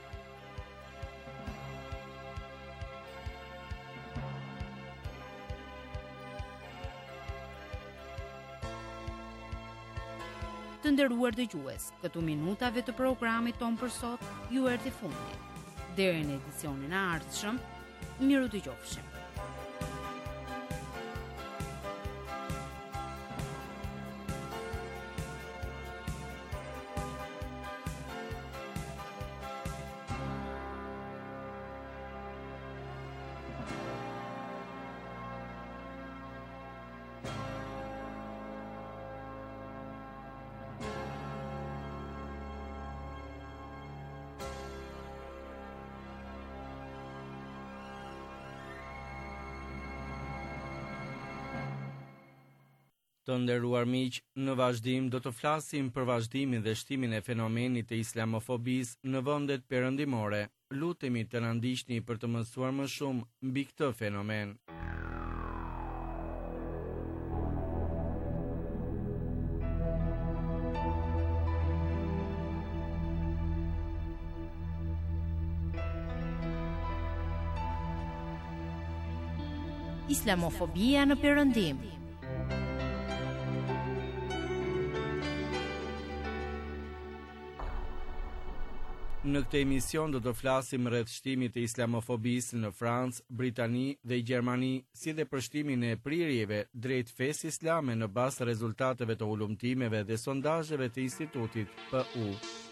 Të nderuar dëgjues, këtu minutave të programit ton për sot ju erdhi fundi. Deri në edicionin e ardhshëm, miru dëgjofshim. Të nderuar miq, në vazhdim do të flasim për vazhdimin dhe shtimin e fenomenit të islamofobisë në vendet perëndimore. Lutemi të na ndiqni për të mësuar më shumë mbi këtë fenomen. Islamofobia në Perëndim. Në këtë emision do të flasim rreth shtimit të islamofobisë në Francë, Britani dhe Gjermani, si dhe për shtimin e prirjeve drejt fesë islame në bazë të rezultateve të ulumtimeve dhe sondazheve të Institutit P U.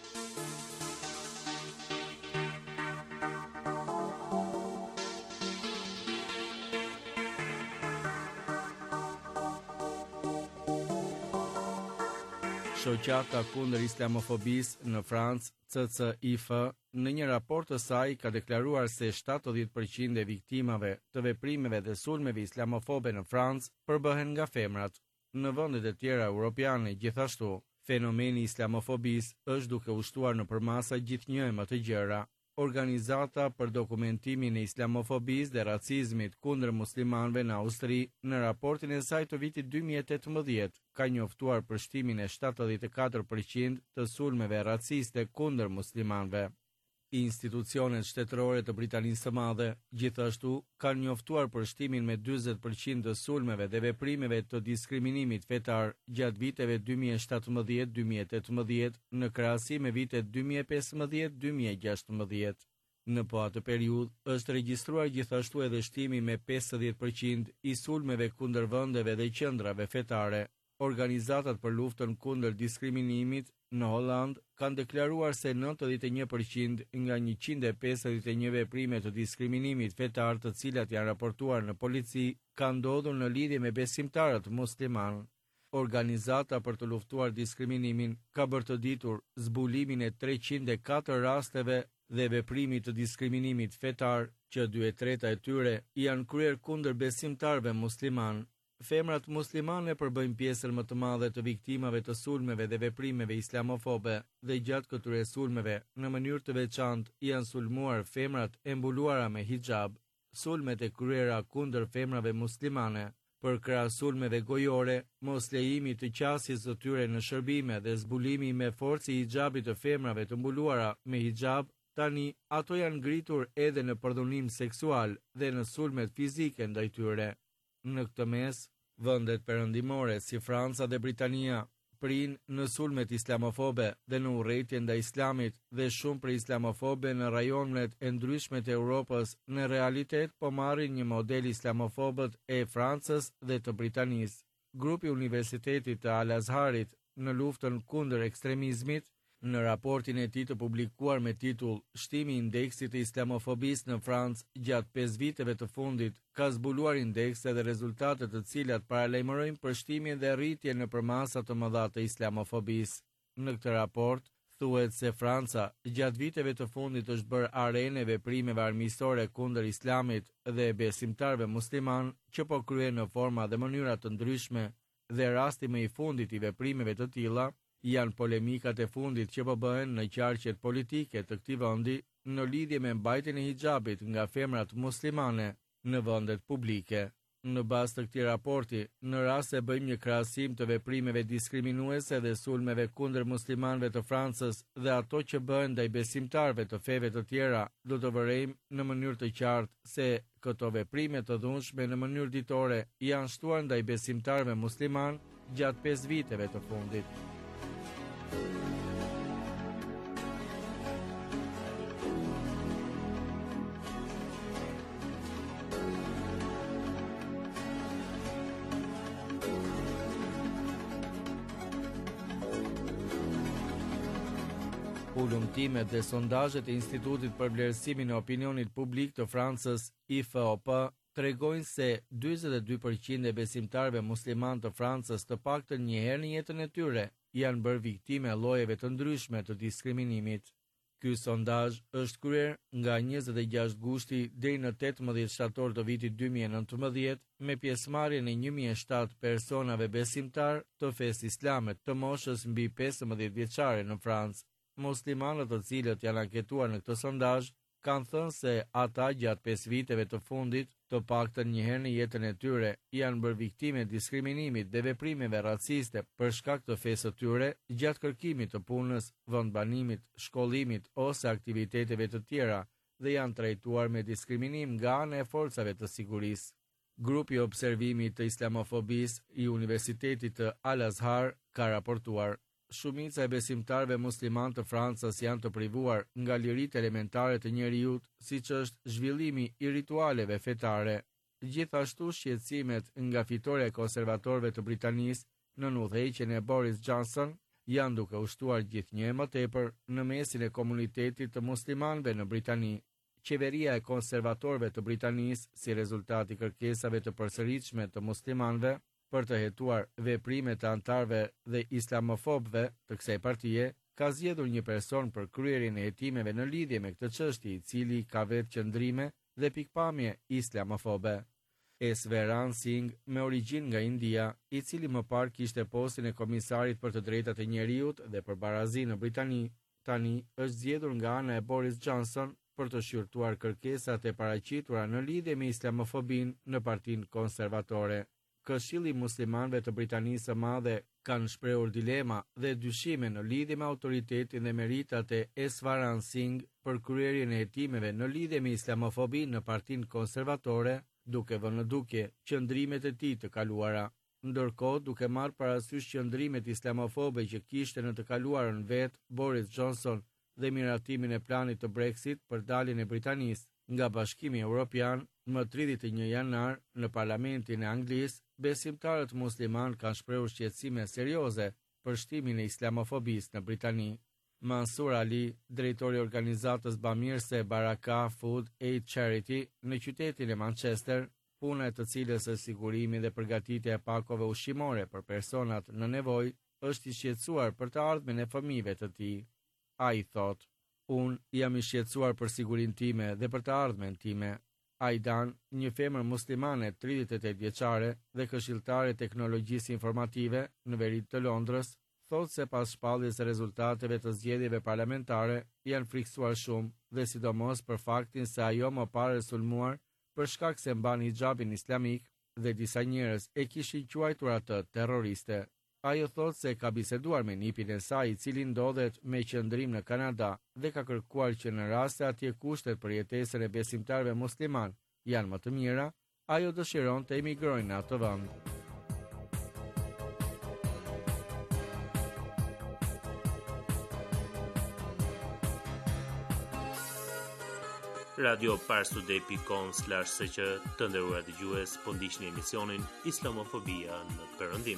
Shoqata kundër islamofobisë në Francë, C C I F, në një raport të saj ka deklaruar se shtatëdhjetë përqind e viktimave të veprimeve dhe sulmeve islamofobe në Francë përbëhen nga femrat. Në vendet e tjera europiane, gjithashtu, fenomeni islamofobisë është duke u shtuar në përmasa gjithnjë më të gjëra. Organizata për dokumentimin e islamofobisë dhe racizmit kundër muslimanëve në Austri, në raportin e saj të vitit dy mijë e tetëmbëdhjetë, ka njoftuar për shtimin e shtatëdhjetë e katër përqind të sulmeve raciste kundër muslimanëve. Institucionet shtetërore të Britanisë së Madhe, gjithashtu, kanë njoftuar për shtimin me dyzet përqind të sulmeve dhe veprimeve të diskriminimit fetar gjatë viteve dy mijë e shtatëmbëdhjetë dy mijë e tetëmbëdhjetë në krahasim me vitet dy mijë e pesëmbëdhjetë dy mijë e gjashtëmbëdhjetë. Në po atë periudhë është regjistruar gjithashtu edhe shtimi me pesëdhjetë përqind i sulmeve kundër vendeve dhe qendrave fetare. Organizatat për luftën kundër diskriminimit në Holland kanë deklaruar se nëntëdhjetë e një përqind nga njëqind e pesëdhjetë e një veprime të diskriminimit fetar të cilat janë raportuar në polici kanë ndodhur në lidhje me besimtarët musliman. Organizata për të luftuar diskriminimin ka bërë të ditur zbulimin e treqind e katër rasteve dhe veprimit të diskriminimit fetar që dy e treta e tyre janë kryer kundër besimtarëve musliman. Femrat muslimane përbëjnë pjesën më të madhe të viktimave të sulmeve dhe veprimeve islamofobe dhe gjatë këtyre sulmeve, në mënyrë të veçantë, janë sulmuar femrat e mbuluara me hijab. Sulmet e kryera kundër femrave muslimane, për krah sulmeve gojore, mos lejimi të qasjes së tyre në shërbime dhe zbulimi me forcë i hijabit të femrave të mbuluara me hijab, tani ato janë ngritur edhe në përdhunim seksual dhe në sulmet fizike ndaj tyre. Në këtë mes, vendet perëndimore si Franca dhe Britania prin në sulmet islamofobe dhe në urrëtie ndaj islamit dhe shumë për islamofobe në rajonet e ndryshme të Europës në realitet po marrin një model islamofobët e Francës dhe të Britanisë. Grupi Universitetit të Al-Azharit në luftën kundër ekstremizmit, në raportin e tij të publikuar me titull Shtimi i indeksit të islamofobisë në Francë gjatë pesë viteve të fundit, ka zbuluar indekse dhe rezultate të cilat paralajmërojnë përshtimin dhe rritjen në përmasa të mëdha të islamofobisë. Në këtë raport thuhet se Franca gjatë viteve të fundit është bërë arenë e veprimeve armiqësore kundër islamit dhe besimtarëve musliman që po kryen në forma dhe mënyra të ndryshme dhe rasti më i fundit i veprimeve të tilla janë polemikat e fundit që po bëhen në qarqet politike të këtij vendi në lidhje me mbajtjen e hijabit nga femrat muslimane në vendet publike. Në bazë të këtij raporti, në rast se bëjmë një krahasim të veprimeve diskriminuese dhe sulmeve kundër muslimanëve të Francës dhe ato që bëhen ndaj besimtarëve të feve të tjera, do të vërejmë në mënyrë të qartë se këto veprime të dhunshme në mënyrë ditore janë shtuar ndaj besimtarëve musliman gjatë pesë viteve të fundit. Ulumtimet dhe sondazhet e Institutit për Vlerësimin e Opinionit Publik të Francës, I F O P, tregojnë se njëzet e dy përqind e besimtarëve musliman të Francës të paktën një herë në jetën e tyre janë bërë viktime llojeve të ndryshme të diskriminimit. Ky sondazh është kryer nga njëzet e gjashtë gushti deri në tetëmbëdhjetë shtator të vitit dy mijë e nëntëmbëdhjetë me pjesëmarrjen e një mijë e shtatë personave besimtar të fesë islame të moshës mbi pesëmbëdhjetë vjeçare në Francë. Muslimanët të cilët janë anketuar në këtë sondazh kanë thënë se ata gjatë pesë viteve të fundit, të paktën një herë në jetën e tyre, janë bërë viktime diskriminimit dhe veprimeve raciste për shkak të fesë së tyre gjatë kërkimit të punës, vendbanimit, shkollimit ose aktiviteteve të tjera dhe janë trajtuar me diskriminim nga ana e forcave të sigurisë. Grupi observimi të islamofobisë i Universitetit të Al-Azhar ka raportuar: shumica e besimtarëve musliman të Francës janë të privuar nga liritë elementare të njerëzit, siç është zhvillimi i ritualeve fetare. Gjithashtu shqetësimet nga fitoria e konservatorëve të Britanisë në udhëheqjen e Boris Johnson janë duke ushtuar gjithnjë më tepër në mesin e komunitetit të muslimanëve në Britani. Qeveria e konservatorëve të Britanisë, si rezultat i kërkesave të përsëritshme të muslimanëve për të hetuar veprime të antarëve dhe islamofobëve të kësaj partie, ka zgjedhur një person për kryerjen e hetimeve në lidhje me këtë çështje, i cili ka vetë qëndrime dhe pikpamje islamofobe. Esveran Singh, me origjinë nga India, i cili më parë kishte postin e komisarit për të drejtat e njerëzit dhe për barazi në Britani, tani është zgjedhur nga ana e Boris Johnson për të shqyrtuar kërkesat e paraqitura në lidhje me islamofobinë në Partinë Konservatore. Këshilli i muslimanëve të Britanisë së Madhe kanë shprehur dilema dhe dyshime në lidhje me autoritetin dhe meritat e Esveran Singh për kryerjen e hetimeve në lidhje me islamofobinë në Partinë Konservatore, duke vënë në dukje qëndrimet e tij të kaluara. Ndërkohë, duke marrë parasysh qëndrimet islamofobe që kishte në të kaluarën vet Boris Johnson dhe miratimin e planit të Brexit për daljen e Britanisë nga Bashkimi Evropian, më tridhjetë e një janar në Parlamentin e Anglisë, besimtarët musliman kanë shprehur shqetësime serioze për shtimin e islamofobisë në Britani. Mansur Ali, drejtori i organizatës bamirëse Baraka Food Aid Charity në qytetin e Manchester, puna e të cilës është sigurimi dhe përgatitja e pakove ushqimore për personat në nevojë, është i shqetësuar për të ardhmen e fëmijëve të tij. Ai thotë: "Unë jam i shqetësuar për sigurinë time dhe për të ardhmen time." Aidan, një femër muslimane tridhjetë e tetë vjeçare dhe këshilltare e teknologjisë informative në veri të Londrës, thotë se pas shpalljes së rezultateve të zgjedhjeve parlamentare janë friksuar shumë dhe sidomos për faktin se ajo më parë sulmuar për shkak se mban hixhabin islamik dhe disa njerëz e kishin quajtur atë terroriste. Ajo thotë se ka biseduar me nipin e saj, i cili ndodhet me qëndrim në Kanada dhe ka kërkuar që në rast se atje kushtet për jetesën e besimtarëve musliman janë më të mira, ajo dëshiron të emigrojnë në atë vend. Radio Parstude dot com slash sq të nderuar dëgjues, po ndiqni emisionin Islamofobia në Perëndim.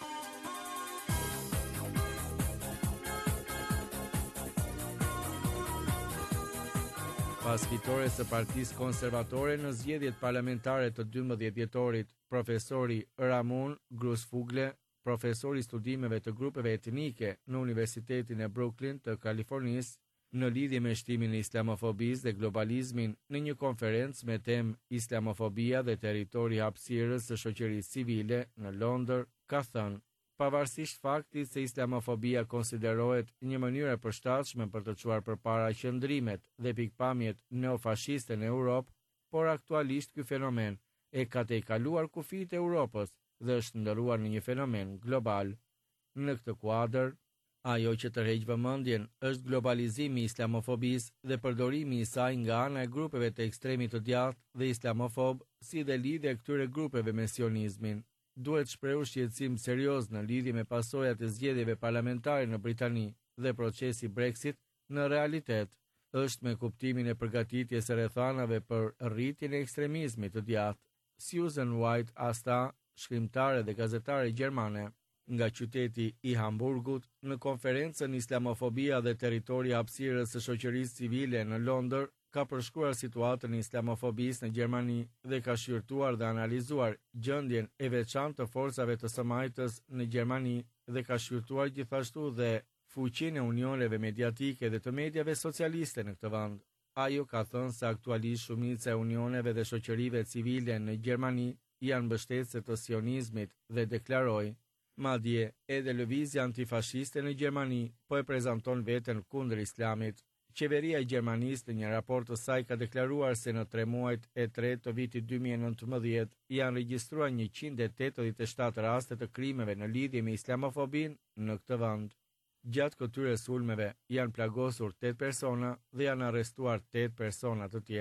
Pas fitores së Partisë Konservatore në zgjedhjet parlamentare të dymbëdhjetë dhjetorit, profesori Ramon Grusfugle, profesori i studimeve të grupeve etnike në Universitetin e Brooklyn të Kalifornisë, në lidhje me shtimin e islamofobisë dhe globalizmin në një konferencë me temë Islamofobia dhe territori i hapësirës së shoqërisë civile në Londër, ka thënë: pavarësisht faktit se islamofobia konsiderohet një mënyrë e përshtatshme për të çuar përpara qëndrimet dhe pikpamjet neofashiste në Europë, por aktualisht ky fenomen e ka tejkaluar kufijtë e Europës dhe është ndëruar në një fenomen global. Në këtë kuadër, ajo që tërheq vëmendjen është globalizimi i islamofobisë dhe përdorimi i saj nga ana e grupeve të ekstremit të djathtë dhe islamofob, si dhe lidhja e këtyre grupeve me sionizmin. Duhet shprehur shqetësim serioz në lidhje me pasojat e zgjedhjeve parlamentare në Britani dhe procesi Brexit në realitet është me kuptimin e përgatitjes së rrethanave për rritjen e ekstremizmit të djathtë. Susan White Asta, shkrimtare dhe gazetare gjermane nga qyteti i Hamburgut, në konferencën Islamofobia dhe territori i hapësirës së shoqërisë civile në Londër, ka përshkruar situatën e islamofobisë në Gjermani dhe ka shqyrtuar dhe analizuar gjendjen e veçantë të forcave të së majtës në Gjermani dhe ka shqyrtuar gjithashtu dhe fuqinë e unioneve mediatike dhe të mediave socialiste në këtë vend. Ajo ka thënë se aktualisht shumica e unioneve dhe shoqërive civile në Gjermani janë mbështetëse të sionizmit dhe deklaroi: madje edhe lëvizja antifashiste në Gjermani po e prezanton veten kundër islamit. Qeveria e Gjermanisë në një raport të saj ka deklaruar se në tre muajt e tretë të vitit dy mijë e nëntëmbëdhjetë janë regjistruar njëqind e tetëdhjetë e shtatë raste të krimeve në lidhje me islamofobin në këtë vend. Gjatë këtyre sulmeve janë plagosur tetë persona dhe janë arrestuar tetë persona të tjerë.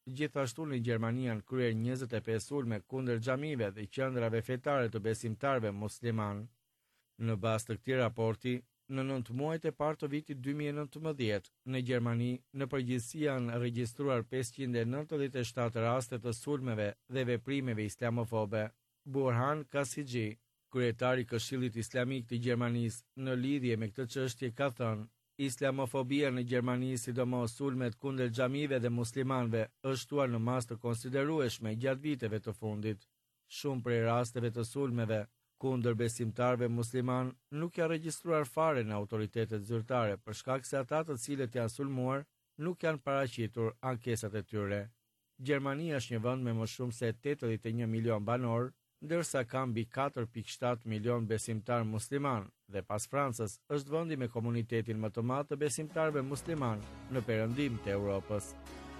Gjithashtu në Gjermani janë kryer njëzet e pesë sulme kundër xhamive dhe qendrave fetare të besimtarëve musliman. Në bazë të këtij raporti, në nëntë muajt e parë të vitit dy mijë e nëntëmbëdhjetë, në Gjermani, në përgjithësi janë regjistruar pesëqind e nëntëdhjetë e shtatë raste të sulmeve dhe veprimeve islamofobe. Burhan Kasigi, kryetari i Këshillit Islamik të Gjermanisë, në lidhje me këtë çështje ka thënë: Islamofobia në Gjermani, sidomos sulmet kundër xhamive dhe muslimanëve, është shtuar në masë të konsiderueshme gjatë viteve të fundit. Shumë prej rasteve të sulmeve kundër besimtarëve musliman nuk janë regjistruar fare në autoritetet zyrtare për shkak se ata të cilët janë sulmuar nuk janë paraqitur ankesat e tyre. Gjermania është një vend me më shumë se tetëdhjetë e një milion banor, ndërsa ka mbi katër pikë shtatë milion besimtar musliman dhe pas Francës është vendi me komunitetin më të madh të besimtarëve musliman në perëndim të Europës.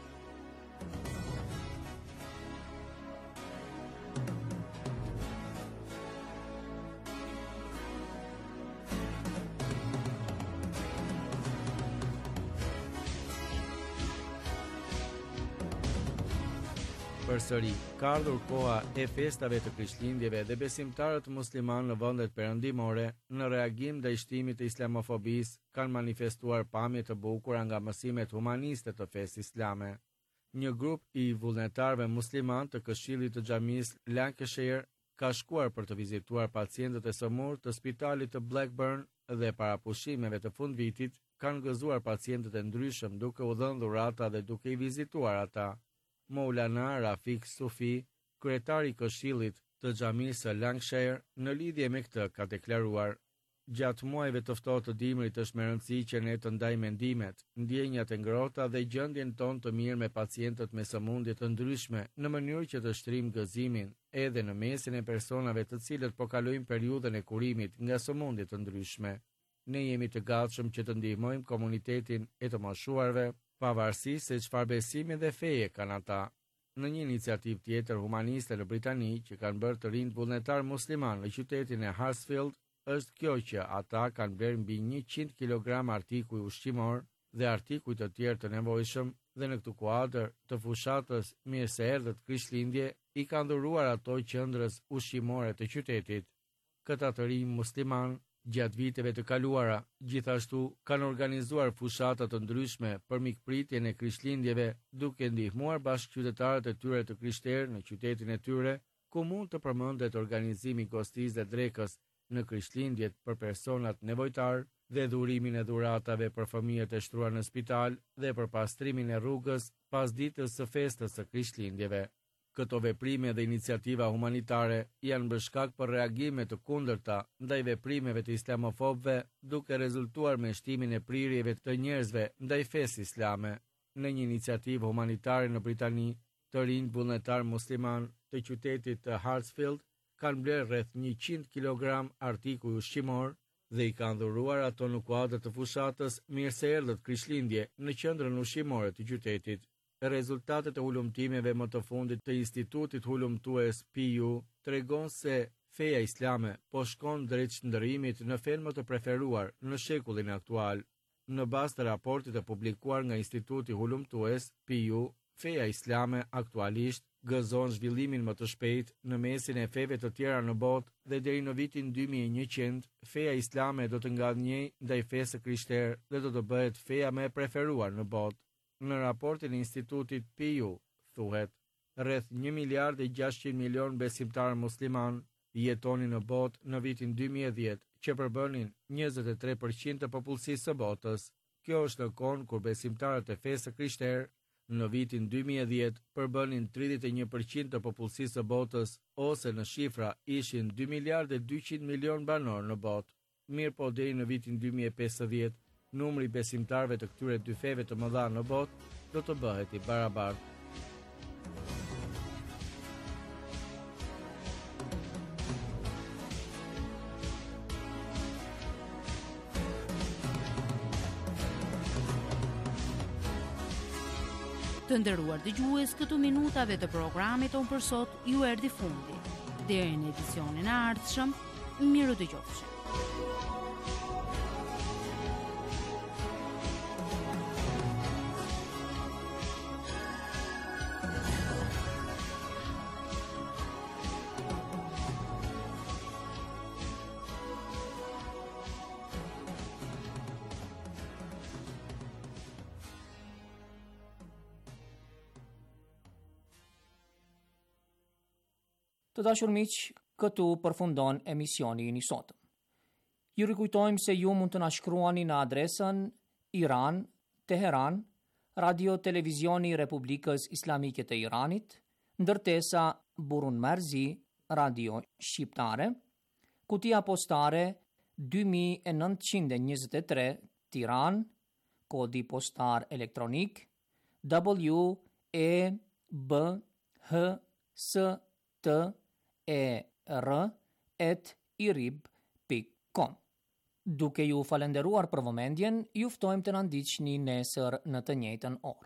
Përsëri, ka ardhur koha e festave të Krishtlindjeve dhe besimtarët musliman në vendet perëndimore, në reagim ndaj shtimit të islamofobisë, kanë manifestuar pamje të bukura nga mësimet humaniste të fesë islame. Një grup i vullnetarëve musliman të Këshillit të Xhamisë Lancashire ka shkuar për të vizituar pacientët e sëmurë të spitalit të Blackburn dhe para pushimeve të fundvitit kanë gëzuar pacientët e ndryshëm duke u dhënë dhurata dhe duke i vizituar ata. Maulana Rafik Sufi, kryetari i Këshillit të Xhamisë së Lancashire, në lidhje me këtë ka deklaruar: Gjatë muajve të ftohtë të dimrit është me rëndësi që ne të ndajmë mendimet, ndjenjat e ngrohta dhe gjendjen tonë të mirë me pacientët me sëmundje të ndryshme në mënyrë që të shtrijmë gëzimin edhe në mesin e personave të cilët po kalojnë periudhën e kurimit nga sëmundje të ndryshme. Ne jemi të gatshëm që të ndihmojmë komunitetin e të moshuarve, pavarësisht se çfarë besimi dhe feje kanë ata. Në një iniciativë tjetër humaniste në Britani që kanë bërë të rinj vullnetar musliman në qytetin e Huddersfield, është kjo që ata kanë blerë mbi njëqind kilogram artikuj ushqimor dhe artikuj të tjerë të nevojshëm dhe në këtë kuadër të fushatës Mirëseerdhët Krishtlindje i kanë dhuruar ato qendrës ushqimore të qytetit. Këta të rinj musliman gjatë viteve të kaluara, gjithashtu kanë organizuar fushata të ndryshme për mikpritjen e Krishtlindjeve, duke ndihmuar bashkëqytetarët e tyre të krishterë në qytetin e tyre, ku mund të përmendet organizimi i gostisë dhe drekës në Krishtlindjet për personat nevojtar dhe dhurimin e dhuratave për fëmijët e shtruar në spital dhe për pastrimin e rrugës pas ditës së festës së Krishtlindjeve. Këto veprime dhe iniciativa humanitare janë bërë shkak për reagime të kundërta ndaj veprimeve të islamofobëve, duke rezultuar me shtimin e prirjeve të njerëzve ndaj fesë islame. Në një iniciativë humanitare në Britani, të rinj vullnetar musliman të qytetit të Huddersfield kanë blerë rreth njëqind kilogram artikuj ushqimor dhe i kanë dhuruar ato në kuadër të fushatës Mirëseerdhët Krishtlindje në qendrën ushqimore të qytetit. Rezultatet e hulumtimeve më të fundit të Institutit Hulumtues Pew tregon se feja islame po shkon drejt shndërrimit në fenë më të preferuar në shekullin aktual. Në bazë të raportit e publikuar nga Instituti Hulumtues Pew, feja islame aktualisht gëzon zhvillimin më të shpejt në mesin e feve të tjera në botë dhe deri në vitin dy mijë e njëqind, feja islame do të ngadhnjej ndaj fesë krishterë dhe do të bëhet feja më e preferuar në botë. Në raportin e Institutit Pew thuhet, rreth një miliard e gjashtëqind milion besimtarë musliman jetonin në botë në vitin dy mijë e dhjetë, që përbënin njëzet e tre përqind të popullsisë së botës. Kjo është në kohë kur besimtarët e fesë krishterë në vitin dy mijë e dhjetë përbënin tridhjetë e një përqind të popullsisë së botës, ose në shifra ishin dy miliard e dyqind milion banor në botë. Mirë po deri në vitin dy mijë e pesëdhjetë, numri besimtarëve të këtyre dy feve të mëdha në botë do të bëhet i barabartë. Të nderuar dëgjues, këtu minutave të programit tonë për sot ju erdhi fundi. Deri në edicionin e ardhshëm, miru dëgjofshim. Të dashur miq, këtu përfundon emisioni i sotëm. Ju rikujtojmë se ju mund të na shkruani në adresën Iran, Teheran, Radio Televizioni i Republikës Islamike të Iranit, ndërtesa Burun Marzi, Radio Shqiptare, kutia postare dy mijë e nëntëqind e njëzet e tre, Tiranë, kodi postar elektronik W E B H S T E R at irib pikë com. Duke ju falenderuar për vëmendjen, ju ftojmë të na ndiqni nesër në të njëjtën orë.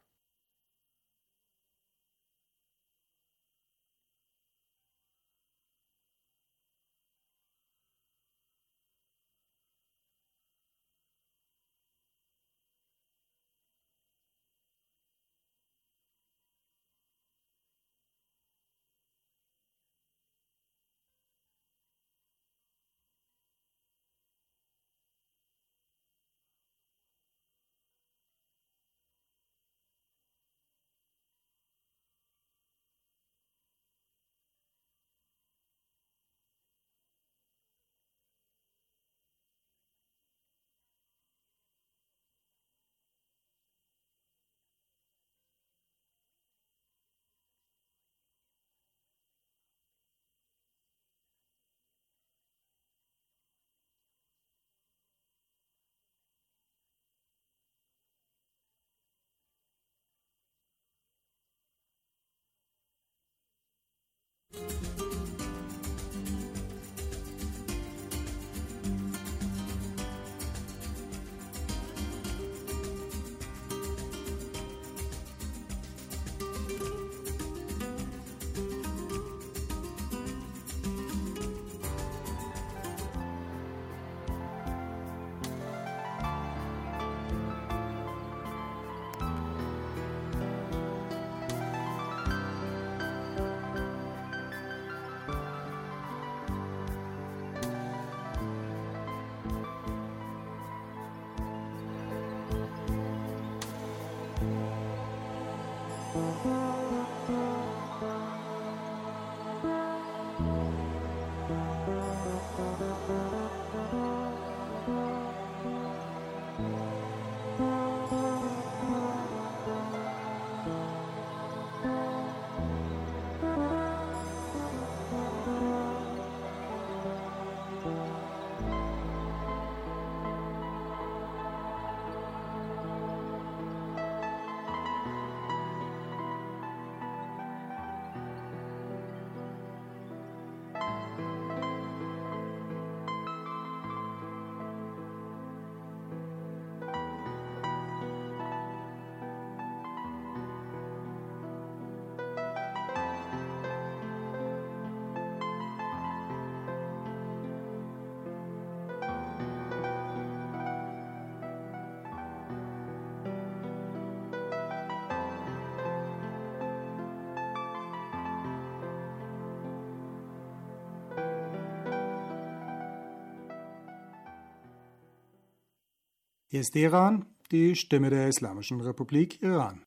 Hier ist Iran, die Stimme der Islamischen Republik Iran.